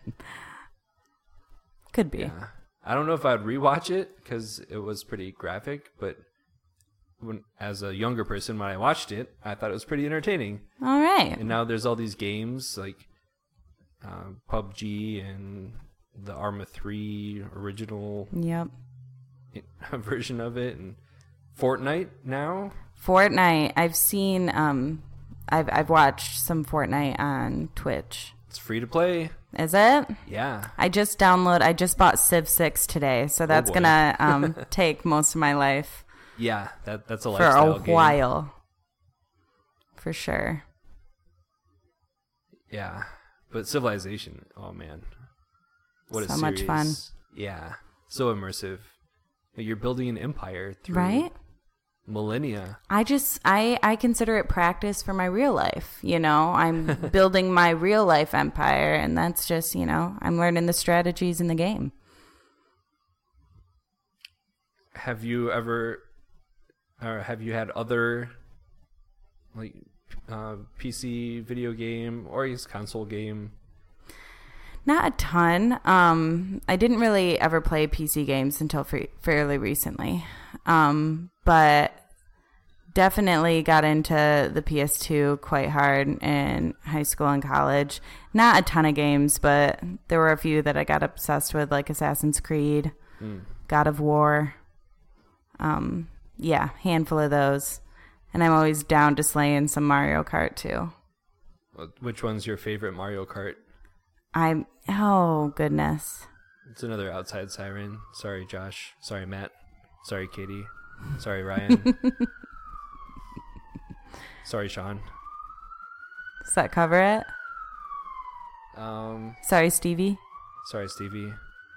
Speaker 2: Could be.
Speaker 1: Yeah. I don't know if I'd rewatch it because it was pretty graphic, but as a younger person, when I watched it, I thought it was pretty entertaining.
Speaker 2: All right.
Speaker 1: And now there's all these games like PUBG and the Arma 3 original version of it, and Fortnite now.
Speaker 2: Fortnite. I've seen. I've watched some Fortnite on Twitch.
Speaker 1: It's free to play.
Speaker 2: Is it?
Speaker 1: Yeah.
Speaker 2: I just bought Civ 6 today, so that's gonna take most of my life.
Speaker 1: Yeah, that's a lifestyle game.
Speaker 2: For a while. For sure.
Speaker 1: Yeah. But Civilization, oh man. What a
Speaker 2: so
Speaker 1: series.
Speaker 2: Much fun.
Speaker 1: Yeah. So immersive. You're building an empire through millennia.
Speaker 2: I consider it practice for my real life. I'm building my real life empire, and that's just, I'm learning the strategies in the game.
Speaker 1: Have you had other like PC video game or console game?
Speaker 2: Not a ton. I didn't really ever play PC games until fairly recently. But definitely got into the PS2 quite hard in high school and college. Not a ton of games, but there were a few that I got obsessed with, like Assassin's Creed, God of War. Handful of those. And I'm always down to slaying some Mario Kart too.
Speaker 1: Which one's your favorite Mario Kart?
Speaker 2: Oh, goodness.
Speaker 1: It's another outside siren. Sorry, Josh. Sorry, Matt. Sorry, Katie. Sorry, Ryan. Sorry, Sean.
Speaker 2: Does that cover it? Sorry, Stevie.
Speaker 1: Sorry, Stevie.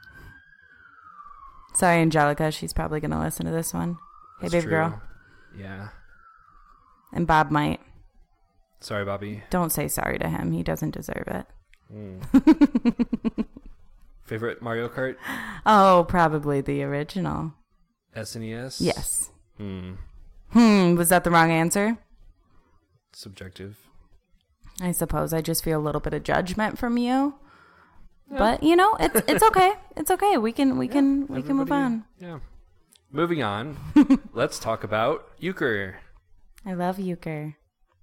Speaker 2: Sorry, Angelica. She's probably going to listen to this one. Hey, baby girl.
Speaker 1: Yeah.
Speaker 2: And Bob might.
Speaker 1: Sorry, Bobby.
Speaker 2: Don't say sorry to him. He doesn't deserve it.
Speaker 1: Favorite Mario Kart?
Speaker 2: Oh, probably the original.
Speaker 1: SNES?
Speaker 2: Yes. Was that the wrong answer?
Speaker 1: Subjective.
Speaker 2: I suppose I just feel a little bit of judgment from you. Yeah. But it's okay. It's okay. We can move on.
Speaker 1: Yeah. Moving on. Let's talk about euchre.
Speaker 2: I love euchre.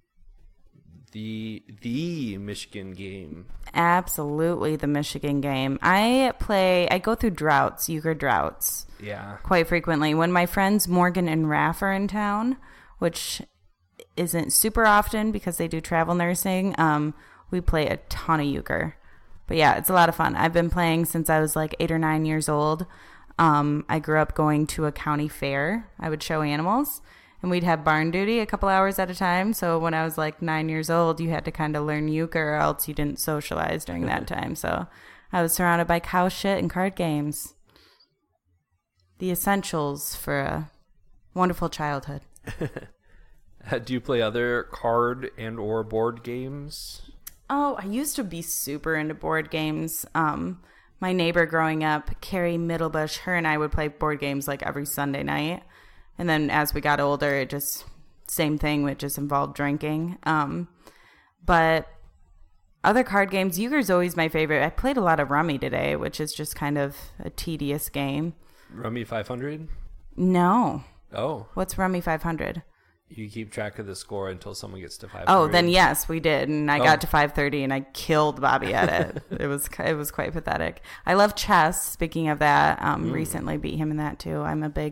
Speaker 1: The Michigan game.
Speaker 2: Absolutely the Michigan game. I go through euchre droughts.
Speaker 1: Yeah.
Speaker 2: Quite frequently. When my friends Morgan and Raff are in town, which isn't super often because they do travel nursing, we play a ton of euchre. But yeah, it's a lot of fun. I've been playing since I was like 8 or 9 years old. I grew up going to a county fair. I would show animals, and we'd have barn duty a couple hours at a time. So when I was like 9 years old, you had to kind of learn euchre or else you didn't socialize during that time. So I was surrounded by cow shit and card games. The essentials for a wonderful childhood.
Speaker 1: Do you play other card and or board games?
Speaker 2: Oh, I used to be super into board games. My neighbor growing up, Carrie Middlebush, her and I would play board games like every Sunday night. And then as we got older, it just, same thing, it just involved drinking. But other card games, euchre's always my favorite. I played a lot of Rummy today, which is just kind of a tedious game.
Speaker 1: Rummy 500?
Speaker 2: No.
Speaker 1: Oh.
Speaker 2: What's Rummy 500?
Speaker 1: You keep track of the score until someone gets to 500.
Speaker 2: Oh, then yes, we did. And I got to 530 and I killed Bobby at it. It was quite pathetic. I love chess. Speaking of that, recently beat him in that too.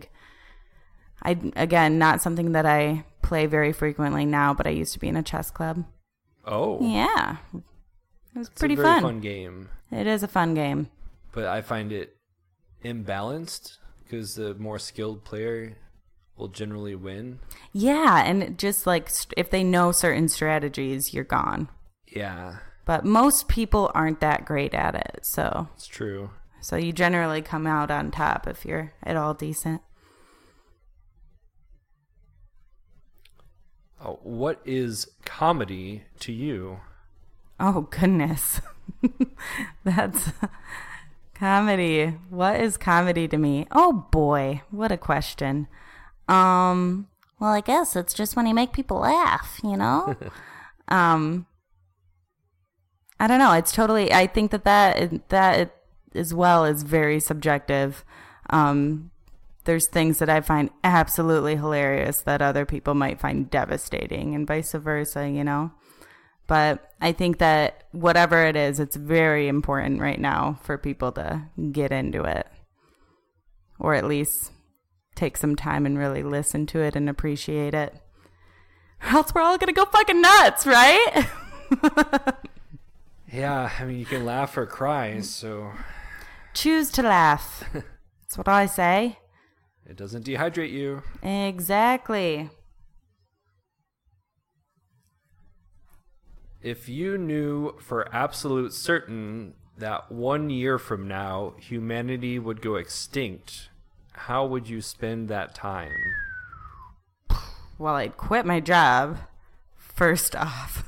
Speaker 2: Again, not something that I play very frequently now, but I used to be in a chess club.
Speaker 1: Oh.
Speaker 2: Yeah. It was pretty fun.
Speaker 1: It's a very fun game.
Speaker 2: It is a fun game.
Speaker 1: But I find it imbalanced because the more skilled player will generally win.
Speaker 2: Yeah, and just like if they know certain strategies, you're gone.
Speaker 1: Yeah.
Speaker 2: But most people aren't that great at it, so.
Speaker 1: It's true.
Speaker 2: So you generally come out on top if you're at all decent.
Speaker 1: Oh, what is comedy to you?
Speaker 2: Oh, goodness. That's comedy. What is comedy to me? Oh, boy. What a question. Well, I guess it's just when you make people laugh, I don't know. It's totally, I think that as well is very subjective. There's things that I find absolutely hilarious that other people might find devastating and vice versa, But I think that whatever it is, it's very important right now for people to get into it. Or at least take some time and really listen to it and appreciate it. Or else we're all going to go fucking nuts, right?
Speaker 1: Yeah, I mean, you can laugh or cry, so.
Speaker 2: Choose to laugh. That's what I say.
Speaker 1: It doesn't dehydrate you.
Speaker 2: Exactly.
Speaker 1: If you knew for absolute certain that 1 year from now humanity would go extinct, how would you spend that time?
Speaker 2: Well, I'd quit my job, first off.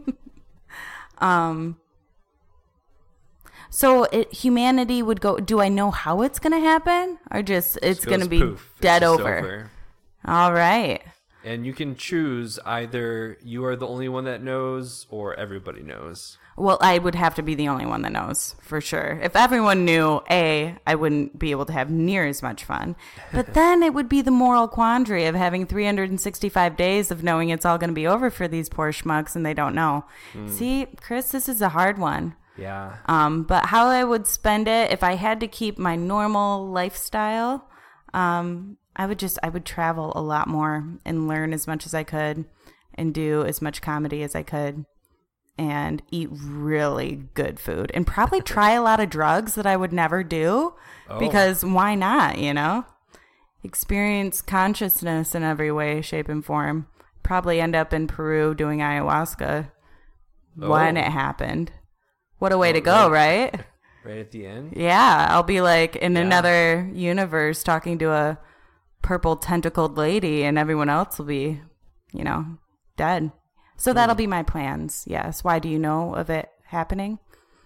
Speaker 2: So humanity would go, do I know how it's going to happen? Or just it's going to be poof. Dead over? All right.
Speaker 1: And you can choose either you are the only one that knows or everybody knows.
Speaker 2: Well, I would have to be the only one that knows, for sure. If everyone knew, I wouldn't be able to have near as much fun. But then it would be the moral quandary of having 365 days of knowing it's all going to be over for these poor schmucks and they don't know. See, Chris, this is a hard one.
Speaker 1: Yeah.
Speaker 2: But how I would spend it, if I had to keep my normal lifestyle, I would travel a lot more and learn as much as I could and do as much comedy as I could and eat really good food and probably try a lot of drugs that I would never do because why not, Experience consciousness in every way, shape, and form. Probably end up in Peru doing ayahuasca when it happened. What a way to go, right?
Speaker 1: Right at the end?
Speaker 2: Yeah, I'll be like in another universe talking to a purple tentacled lady and everyone else will be, dead. So that'll be my plans. Yes. Why do you know of it happening?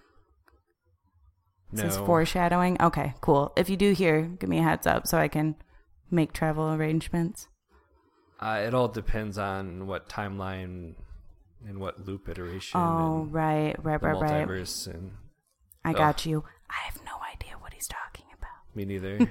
Speaker 2: Is this foreshadowing? Okay, cool. If you do hear, give me a heads up so I can make travel arrangements.
Speaker 1: It all depends on what timeline and what loop iteration.
Speaker 2: Oh,
Speaker 1: and
Speaker 2: right.
Speaker 1: Multiverse and.
Speaker 2: I got you. I have no idea what he's talking about.
Speaker 1: Me neither.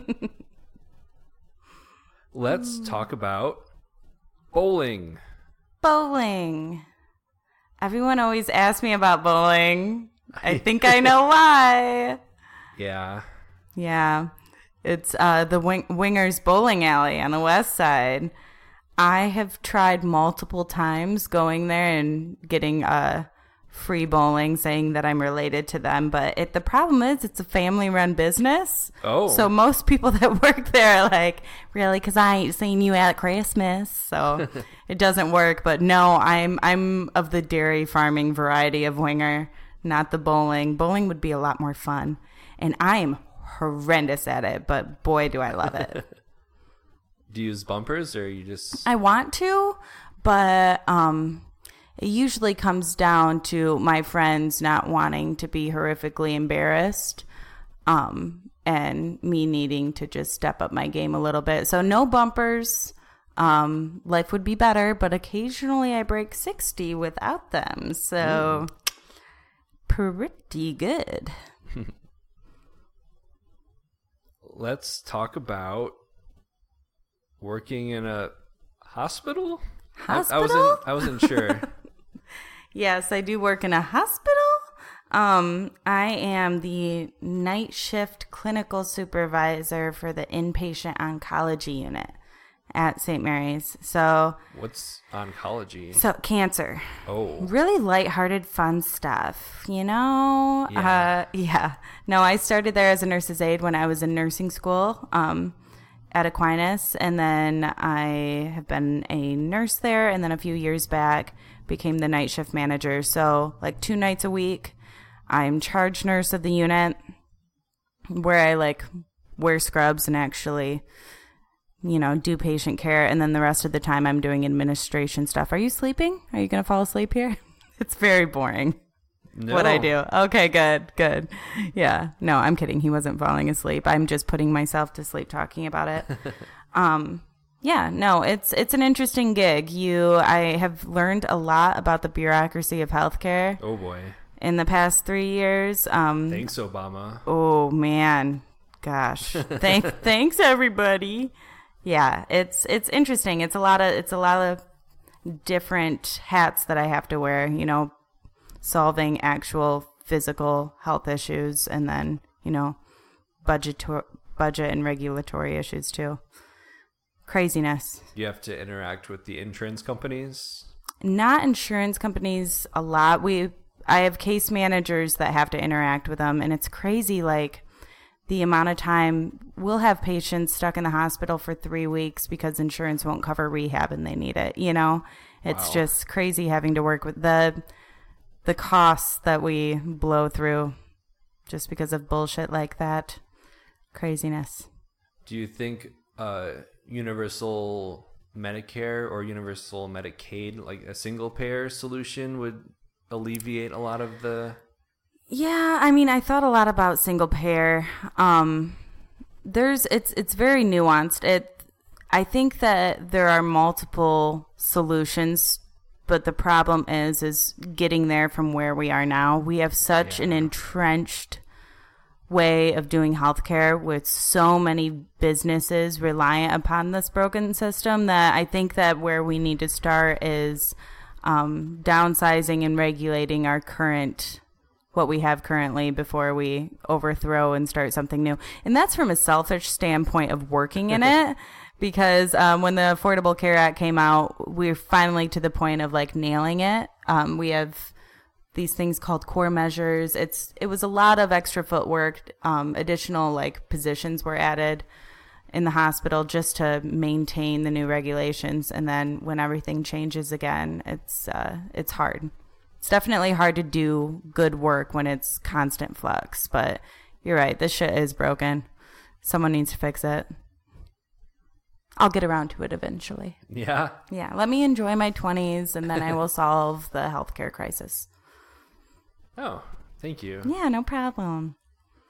Speaker 1: Let's talk about bowling.
Speaker 2: Bowling. Everyone always asks me about bowling. I think I know why.
Speaker 1: Yeah.
Speaker 2: Yeah. It's the Wingers Bowling Alley on the west side. I have tried multiple times going there and getting free bowling, saying that I'm related to them. But the problem is it's a family-run business.
Speaker 1: Oh.
Speaker 2: So most people that work there are like, really? Because I ain't seen you at Christmas. So it doesn't work. But no, I'm of the dairy farming variety of winger, not the bowling. Bowling would be a lot more fun. And I am horrendous at it, but boy, do I love it.
Speaker 1: Do you use bumpers or you just...
Speaker 2: I want to, but it usually comes down to my friends not wanting to be horrifically embarrassed and me needing to just step up my game a little bit. So no bumpers. Life would be better, but occasionally I break 60 without them. So pretty good.
Speaker 1: Let's talk about working in a hospital?
Speaker 2: Hospital?
Speaker 1: I wasn't sure.
Speaker 2: Yes, I do work in a hospital. I am the night shift clinical supervisor for the inpatient oncology unit at St. Mary's. So,
Speaker 1: what's oncology?
Speaker 2: So, cancer.
Speaker 1: Oh.
Speaker 2: Really lighthearted, fun stuff, you know?
Speaker 1: Yeah.
Speaker 2: No, I started there as a nurse's aide when I was in nursing school at Aquinas, and then I have been a nurse there, and then a few years back became the night shift manager. So, like 2 nights a week, I'm charge nurse of the unit, where I wear scrubs and actually, do patient care. And then the rest of the time I'm doing administration stuff. Are you sleeping? Are you going to fall asleep here? It's very boring.
Speaker 1: No.
Speaker 2: What I do. Okay, good. Yeah. No, I'm kidding. He wasn't falling asleep. I'm just putting myself to sleep talking about it. Yeah, no, it's an interesting gig. I have learned a lot about the bureaucracy of healthcare.
Speaker 1: Oh boy.
Speaker 2: In the past 3 years.
Speaker 1: Thanks, Obama.
Speaker 2: Oh man. Gosh. Thanks everybody. Yeah, it's interesting. It's a lot of different hats that I have to wear, solving actual physical health issues and then, budget and regulatory issues too. Craziness.
Speaker 1: You have to interact with the insurance companies?
Speaker 2: Not insurance companies a lot. I have case managers that have to interact with them, and it's crazy, the amount of time we'll have patients stuck in the hospital for 3 weeks because insurance won't cover rehab and they need it. It's just crazy having to work with the costs that we blow through just because of bullshit like that. Craziness.
Speaker 1: Do you think universal Medicare or universal Medicaid, like a single payer solution, would alleviate a lot of the...
Speaker 2: Yeah, I thought a lot about single payer. It's very nuanced. I think that there are multiple solutions, but the problem is getting there from where we are now. We have such an entrenched way of doing healthcare with so many businesses reliant upon this broken system that I think that where we need to start is downsizing and regulating what we have currently before we overthrow and start something new. And that's from a selfish standpoint of working in it, because when the Affordable Care Act came out, we're finally to the point of nailing it. We have these things called core measures. It was a lot of extra footwork. Additional positions were added in the hospital just to maintain the new regulations. And then when everything changes again, it's hard. It's definitely hard to do good work when it's constant flux, but you're right. This shit is broken. Someone needs to fix it. I'll get around to it eventually.
Speaker 1: Yeah?
Speaker 2: Yeah. Let me enjoy my 20s and then I will solve the healthcare crisis.
Speaker 1: Oh, thank you.
Speaker 2: Yeah, no problem.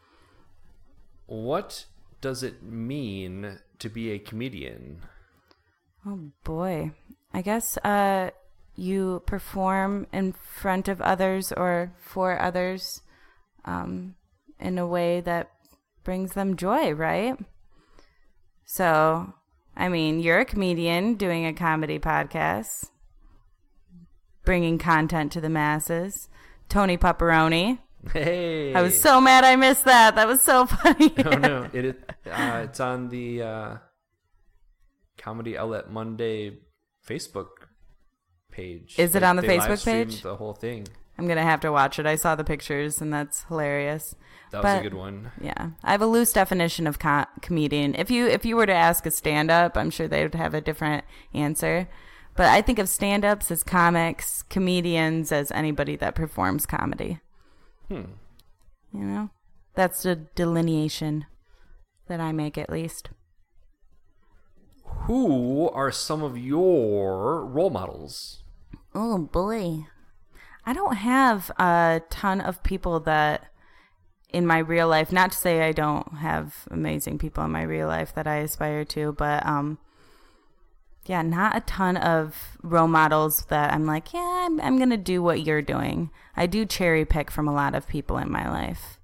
Speaker 1: what does it mean to be a comedian?
Speaker 2: Oh, boy. I guess you perform in front of others or for others in a way that brings them joy, right? So, I mean, you're a comedian doing a comedy podcast, bringing content to the masses. Tony Pepperoni.
Speaker 1: Hey!
Speaker 2: I was so mad I missed that. That was so funny.
Speaker 1: Oh, no. It's on the Comedy Outlet Monday Facebook page.
Speaker 2: Is it on the Facebook page?
Speaker 1: The whole thing.
Speaker 2: I'm going to have to watch it. I saw the pictures, and that's hilarious.
Speaker 1: That was a good one.
Speaker 2: Yeah. I have a loose definition of comedian. If you were to ask a stand-up, I'm sure they would have a different answer. But I think of stand-ups as comics, comedians as anybody that performs comedy. You know? That's the delineation that I make, at least.
Speaker 1: Who are some of your role models?
Speaker 2: Oh, boy. I don't have a ton of people that in my real life, not to say I don't have amazing people in my real life that I aspire to, but yeah, not a ton of role models that I'm like, yeah, I'm going to do what you're doing. I do cherry pick from a lot of people in my life.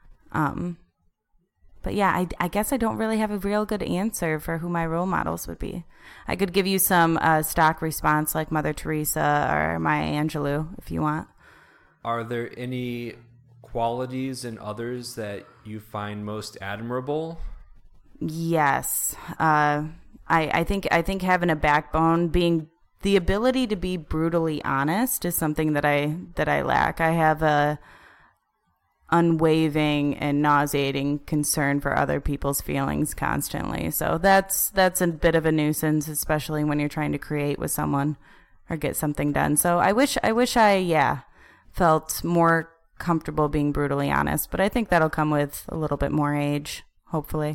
Speaker 2: But yeah, I guess I don't really have a real good answer for who my role models would be. I could give you some stock response like Mother Teresa or Maya Angelou if you want.
Speaker 1: Are there any qualities in others that you find most admirable?
Speaker 2: Yes. I think having a backbone, being the ability to be brutally honest is something that I lack. I have a unwavering and nauseating concern for other people's feelings constantly. So that's a bit of a nuisance, especially when you're trying to create with someone or get something done. So I wish I felt more comfortable being brutally honest, but I think that'll come with a little bit more age, hopefully.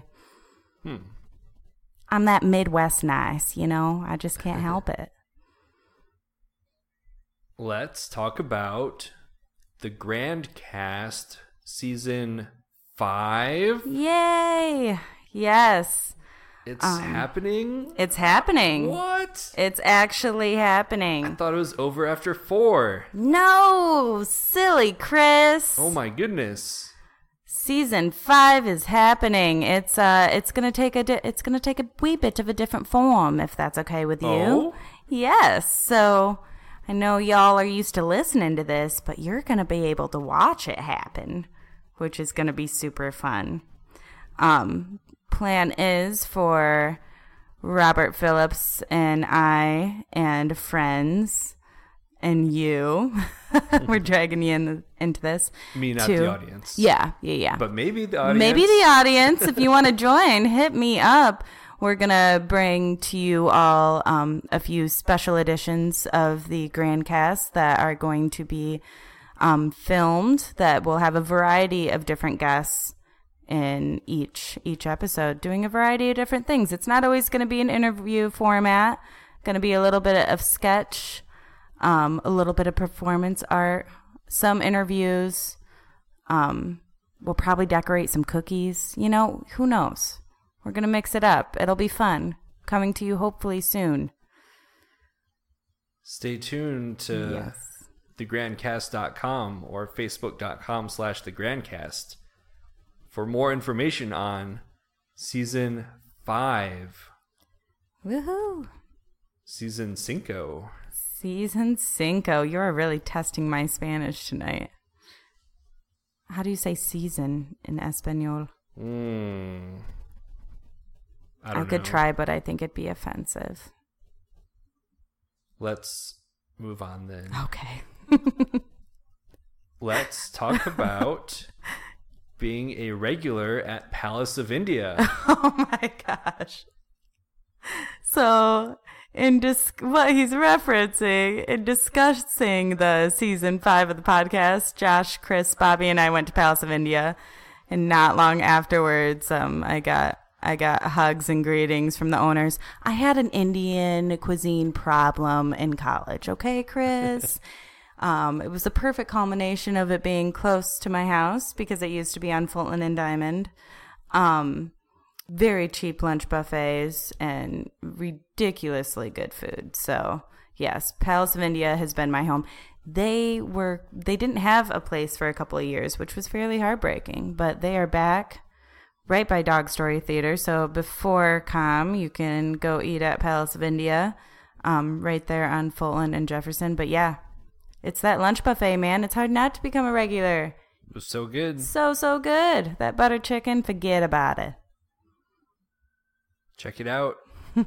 Speaker 2: I'm that Midwest nice, I just can't help it.
Speaker 1: Let's talk about the Grand Cast Season 5.
Speaker 2: Yay! Yes.
Speaker 1: It's happening?
Speaker 2: It's happening.
Speaker 1: What?
Speaker 2: It's actually happening.
Speaker 1: I thought it was over after 4.
Speaker 2: No! Silly Chris.
Speaker 1: Oh my goodness.
Speaker 2: Season 5 is happening. It's gonna take a wee bit of a different form, if that's okay with you.
Speaker 1: Oh?
Speaker 2: Yes. So I know y'all are used to listening to this, but you're gonna be able to watch it happen, which is gonna be super fun. Plan is for Robert Phillips and I and friends and you. We're dragging you into this.
Speaker 1: Me, not the audience.
Speaker 2: Yeah.
Speaker 1: But maybe the audience.
Speaker 2: Maybe the audience, if you want to join, hit me up. We're going to bring to you all a few special editions of the Grand Cast that are going to be filmed, that will have a variety of different guests in each episode, doing a variety of different things. It's not always going to be an interview format. Going to be a little bit of sketch, a little bit of performance art, some interviews. We'll probably decorate some cookies. Who knows? We're going to mix it up. It'll be fun. Coming to you hopefully soon.
Speaker 1: Stay tuned to thegrandcast.com or facebook.com/thegrandcast for more information on Season 5.
Speaker 2: Woohoo!
Speaker 1: Season 5.
Speaker 2: Season 5. You're really testing my Spanish tonight. How do you say season in Espanol? I could try, but I think it'd be offensive.
Speaker 1: Let's move on then.
Speaker 2: Okay.
Speaker 1: Let's talk about being a regular at Palace of India.
Speaker 2: Oh my gosh. So, what he's referencing, in discussing the Season 5 of the podcast, Josh, Chris, Bobby, and I went to Palace of India, and not long afterwards, I got hugs and greetings from the owners. I had an Indian cuisine problem in college, okay, Chris? It was a perfect culmination of it being close to my house because it used to be on Fulton and Diamond. Very cheap lunch buffets and ridiculously good food. So yes, Palace of India has been my home. They didn't have a place for a couple of years, which was fairly heartbreaking, but they are back right by Dog Story Theater. So before Com, you can go eat at Palace of India, right there on Fulton and Jefferson. But yeah, it's that lunch buffet, man. It's hard not to become a regular.
Speaker 1: It was so good.
Speaker 2: So good. That butter chicken, forget about it.
Speaker 1: Check it out.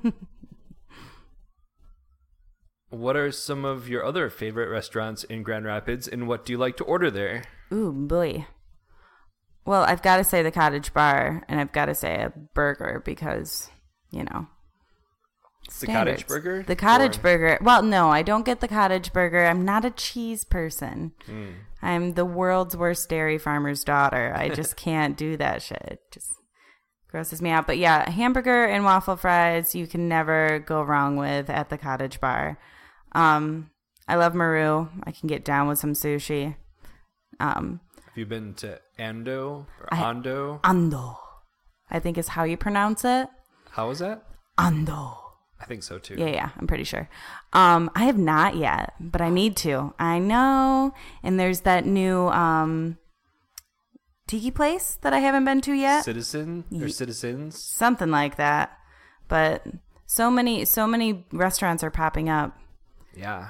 Speaker 1: What are some of your other favorite restaurants in Grand Rapids, and what do you like to order there?
Speaker 2: Ooh, boy. Well, I've got to say the Cottage Bar, and I've got to say a burger because, you know.
Speaker 1: The Cottage Burger?
Speaker 2: The Cottage Burger. Well, no, I don't get the Cottage Burger. I'm not a cheese person. I'm the world's worst dairy farmer's daughter. I just can't do that shit. It just grosses me out. But yeah, hamburger and waffle fries you can never go wrong with at the Cottage Bar. I love Maru. I can get down with some sushi.
Speaker 1: Have you been to Ando or Ando?
Speaker 2: Ando, I think is how you pronounce it.
Speaker 1: How is that?
Speaker 2: Ando.
Speaker 1: I think so too.
Speaker 2: Yeah, I'm pretty sure. I have not yet, but I need to. I know. And there's that new tiki place that I haven't been to yet.
Speaker 1: Citizens?
Speaker 2: Something like that. But so many restaurants are popping up.
Speaker 1: Yeah.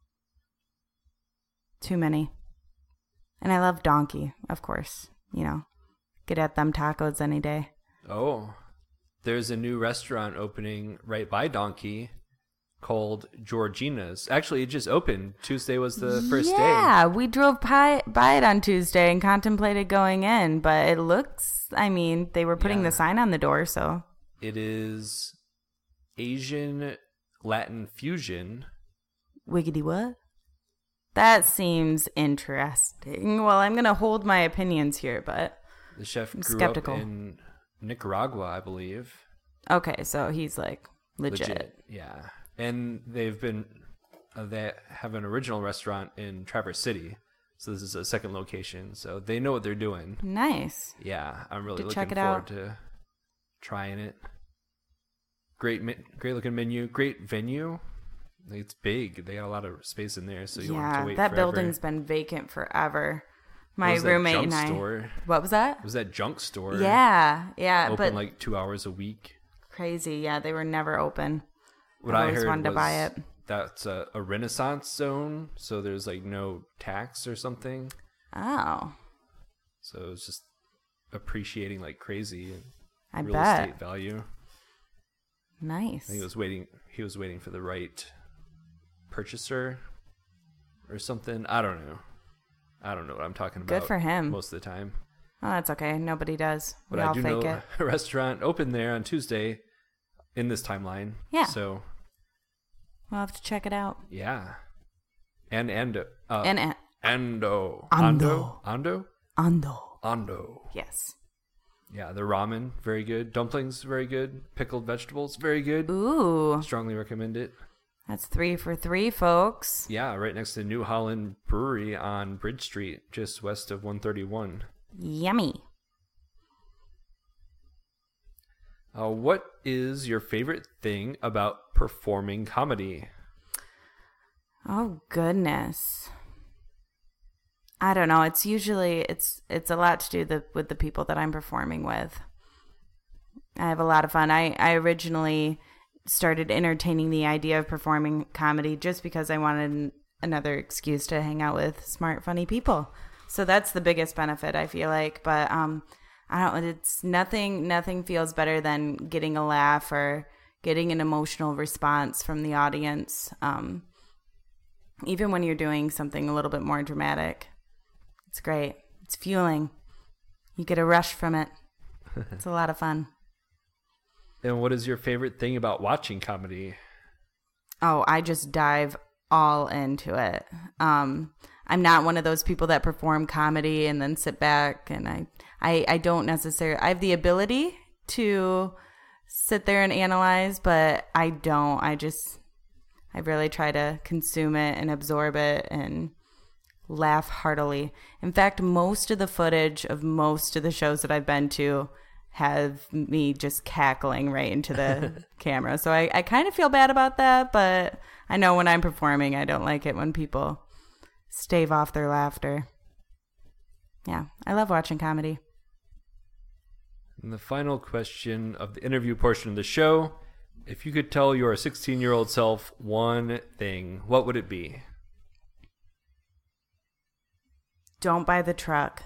Speaker 2: Too many. And I love Donkey, of course. You know, get at them tacos any day.
Speaker 1: Oh, there's a new restaurant opening right by Donkey called Georgina's. Actually, it just opened. Tuesday was the first day.
Speaker 2: Yeah, we drove by it on Tuesday and contemplated going in, but it looks, I mean, they were putting the sign on the door, so.
Speaker 1: It is Asian Latin fusion.
Speaker 2: Wiggity what? That seems interesting. Well, I'm going to hold my opinions here, but
Speaker 1: the chef grew
Speaker 2: skeptical.
Speaker 1: up in Nicaragua, I believe.
Speaker 2: Okay, so he's like legit.
Speaker 1: Yeah. And they have an original restaurant in Traverse City. So this is a second location. So they know what they're doing.
Speaker 2: Nice.
Speaker 1: Yeah, I'm really looking
Speaker 2: check it
Speaker 1: forward
Speaker 2: out.
Speaker 1: to trying it. Great looking menu, great venue. It's big. They got a lot of space in there, so you won't have to wait
Speaker 2: that
Speaker 1: forever.
Speaker 2: building's been vacant forever. My
Speaker 1: What was that
Speaker 2: roommate
Speaker 1: junk
Speaker 2: and I.
Speaker 1: Store?
Speaker 2: What was that?
Speaker 1: It was that junk store.
Speaker 2: Yeah,
Speaker 1: Open
Speaker 2: but
Speaker 1: like 2 hours a week.
Speaker 2: crazy. Yeah, they were never open.
Speaker 1: What
Speaker 2: I
Speaker 1: I
Speaker 2: always
Speaker 1: heard
Speaker 2: wanted
Speaker 1: was
Speaker 2: to buy it.
Speaker 1: That's a Renaissance zone, so there's like no tax or something.
Speaker 2: Oh,
Speaker 1: So it's just appreciating like crazy in
Speaker 2: I
Speaker 1: real
Speaker 2: bet.
Speaker 1: estate value.
Speaker 2: Nice.
Speaker 1: I think he was waiting for the right purchaser or something. I don't know what I'm talking about.
Speaker 2: Good for him.
Speaker 1: Most of the time.
Speaker 2: Oh, that's okay. Nobody does.
Speaker 1: But
Speaker 2: We
Speaker 1: I
Speaker 2: all
Speaker 1: do
Speaker 2: fake
Speaker 1: know
Speaker 2: it.
Speaker 1: a restaurant opened there on Tuesday in this timeline.
Speaker 2: Yeah.
Speaker 1: So
Speaker 2: We'll have to check it out.
Speaker 1: yeah. Ando.
Speaker 2: Yes.
Speaker 1: Yeah, the ramen, very good. Dumplings, very good. Pickled vegetables, very good.
Speaker 2: Ooh,
Speaker 1: Strongly recommend it.
Speaker 2: that's 3 for 3, folks.
Speaker 1: Yeah, right next to New Holland Brewery on Bridge Street, just west of 131.
Speaker 2: Yummy.
Speaker 1: What is your favorite thing about performing comedy?
Speaker 2: Oh goodness. I don't know. It's usually it's a lot to do with the people that I'm performing with. I have a lot of fun. I originally started entertaining the idea of performing comedy just because I wanted another excuse to hang out with smart, funny people. So that's the biggest benefit, I feel like. But I don't. It's nothing feels better than getting a laugh or getting an emotional response from the audience. Even when you're doing something a little bit more dramatic. It's great. It's fueling. You get a rush from it. It's a lot of fun.
Speaker 1: And what is your favorite thing about watching comedy?
Speaker 2: Oh, I just dive all into it. I'm not one of those people that perform comedy and then sit back, and I don't necessarily. I have the ability to sit there and analyze, but I don't. I really try to consume it and absorb it and laugh heartily. In fact, most of the footage of most of the shows that I've been to have me just cackling right into the camera. So I kind of feel bad about that, but I know when I'm performing, I don't like it when people stave off their laughter. Yeah, I love watching comedy.
Speaker 1: And the final question of the interview portion of the show, if you could tell your 16-year-old self one thing, what would it be?
Speaker 2: Don't buy the truck.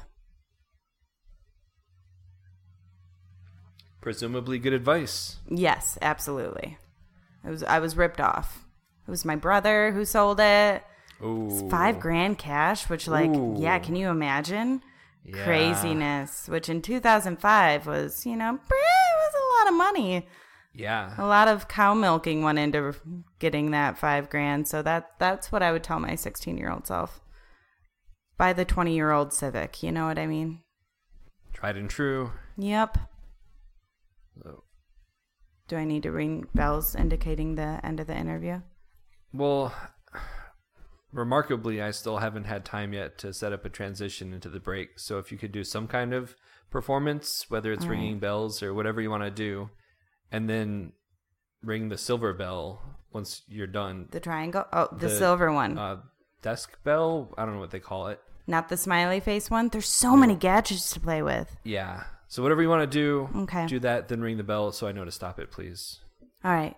Speaker 1: Presumably good advice.
Speaker 2: Yes, absolutely. I was ripped off. It was my brother who sold it.
Speaker 1: Ooh.
Speaker 2: It's $5,000 cash, which yeah, can you imagine? Yeah. Craziness, which in 2005 was, it was a lot of money.
Speaker 1: Yeah.
Speaker 2: A lot of cow milking went into getting that $5,000. So that's what I would tell my 16-year-old self. Buy the 20-year-old Civic. You know what I mean?
Speaker 1: Tried and true.
Speaker 2: Yep.
Speaker 1: Oh.
Speaker 2: Do I need to ring bells indicating the end of the interview?
Speaker 1: Well, remarkably, I still haven't had time yet to set up a transition into the break. So if you could do some kind of performance, whether it's ringing bells or whatever you want to do, and then ring the silver bell once you're done.
Speaker 2: The triangle? Oh, the silver one.
Speaker 1: Desk bell? I don't know what they call it.
Speaker 2: Not the smiley face one? There's so many gadgets to play with.
Speaker 1: Yeah. So whatever you want to do,
Speaker 2: okay.
Speaker 1: Do that, then ring the bell so I know to stop it, please.
Speaker 2: All right.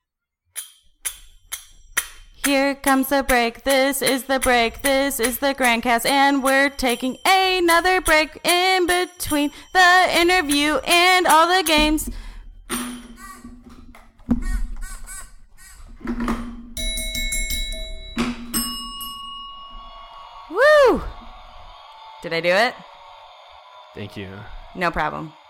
Speaker 2: Here comes the break. This is the break. This is the Grandcast, and we're taking another break in between the interview and all the games. Woo! Did I do it?
Speaker 1: Thank you.
Speaker 2: No problem.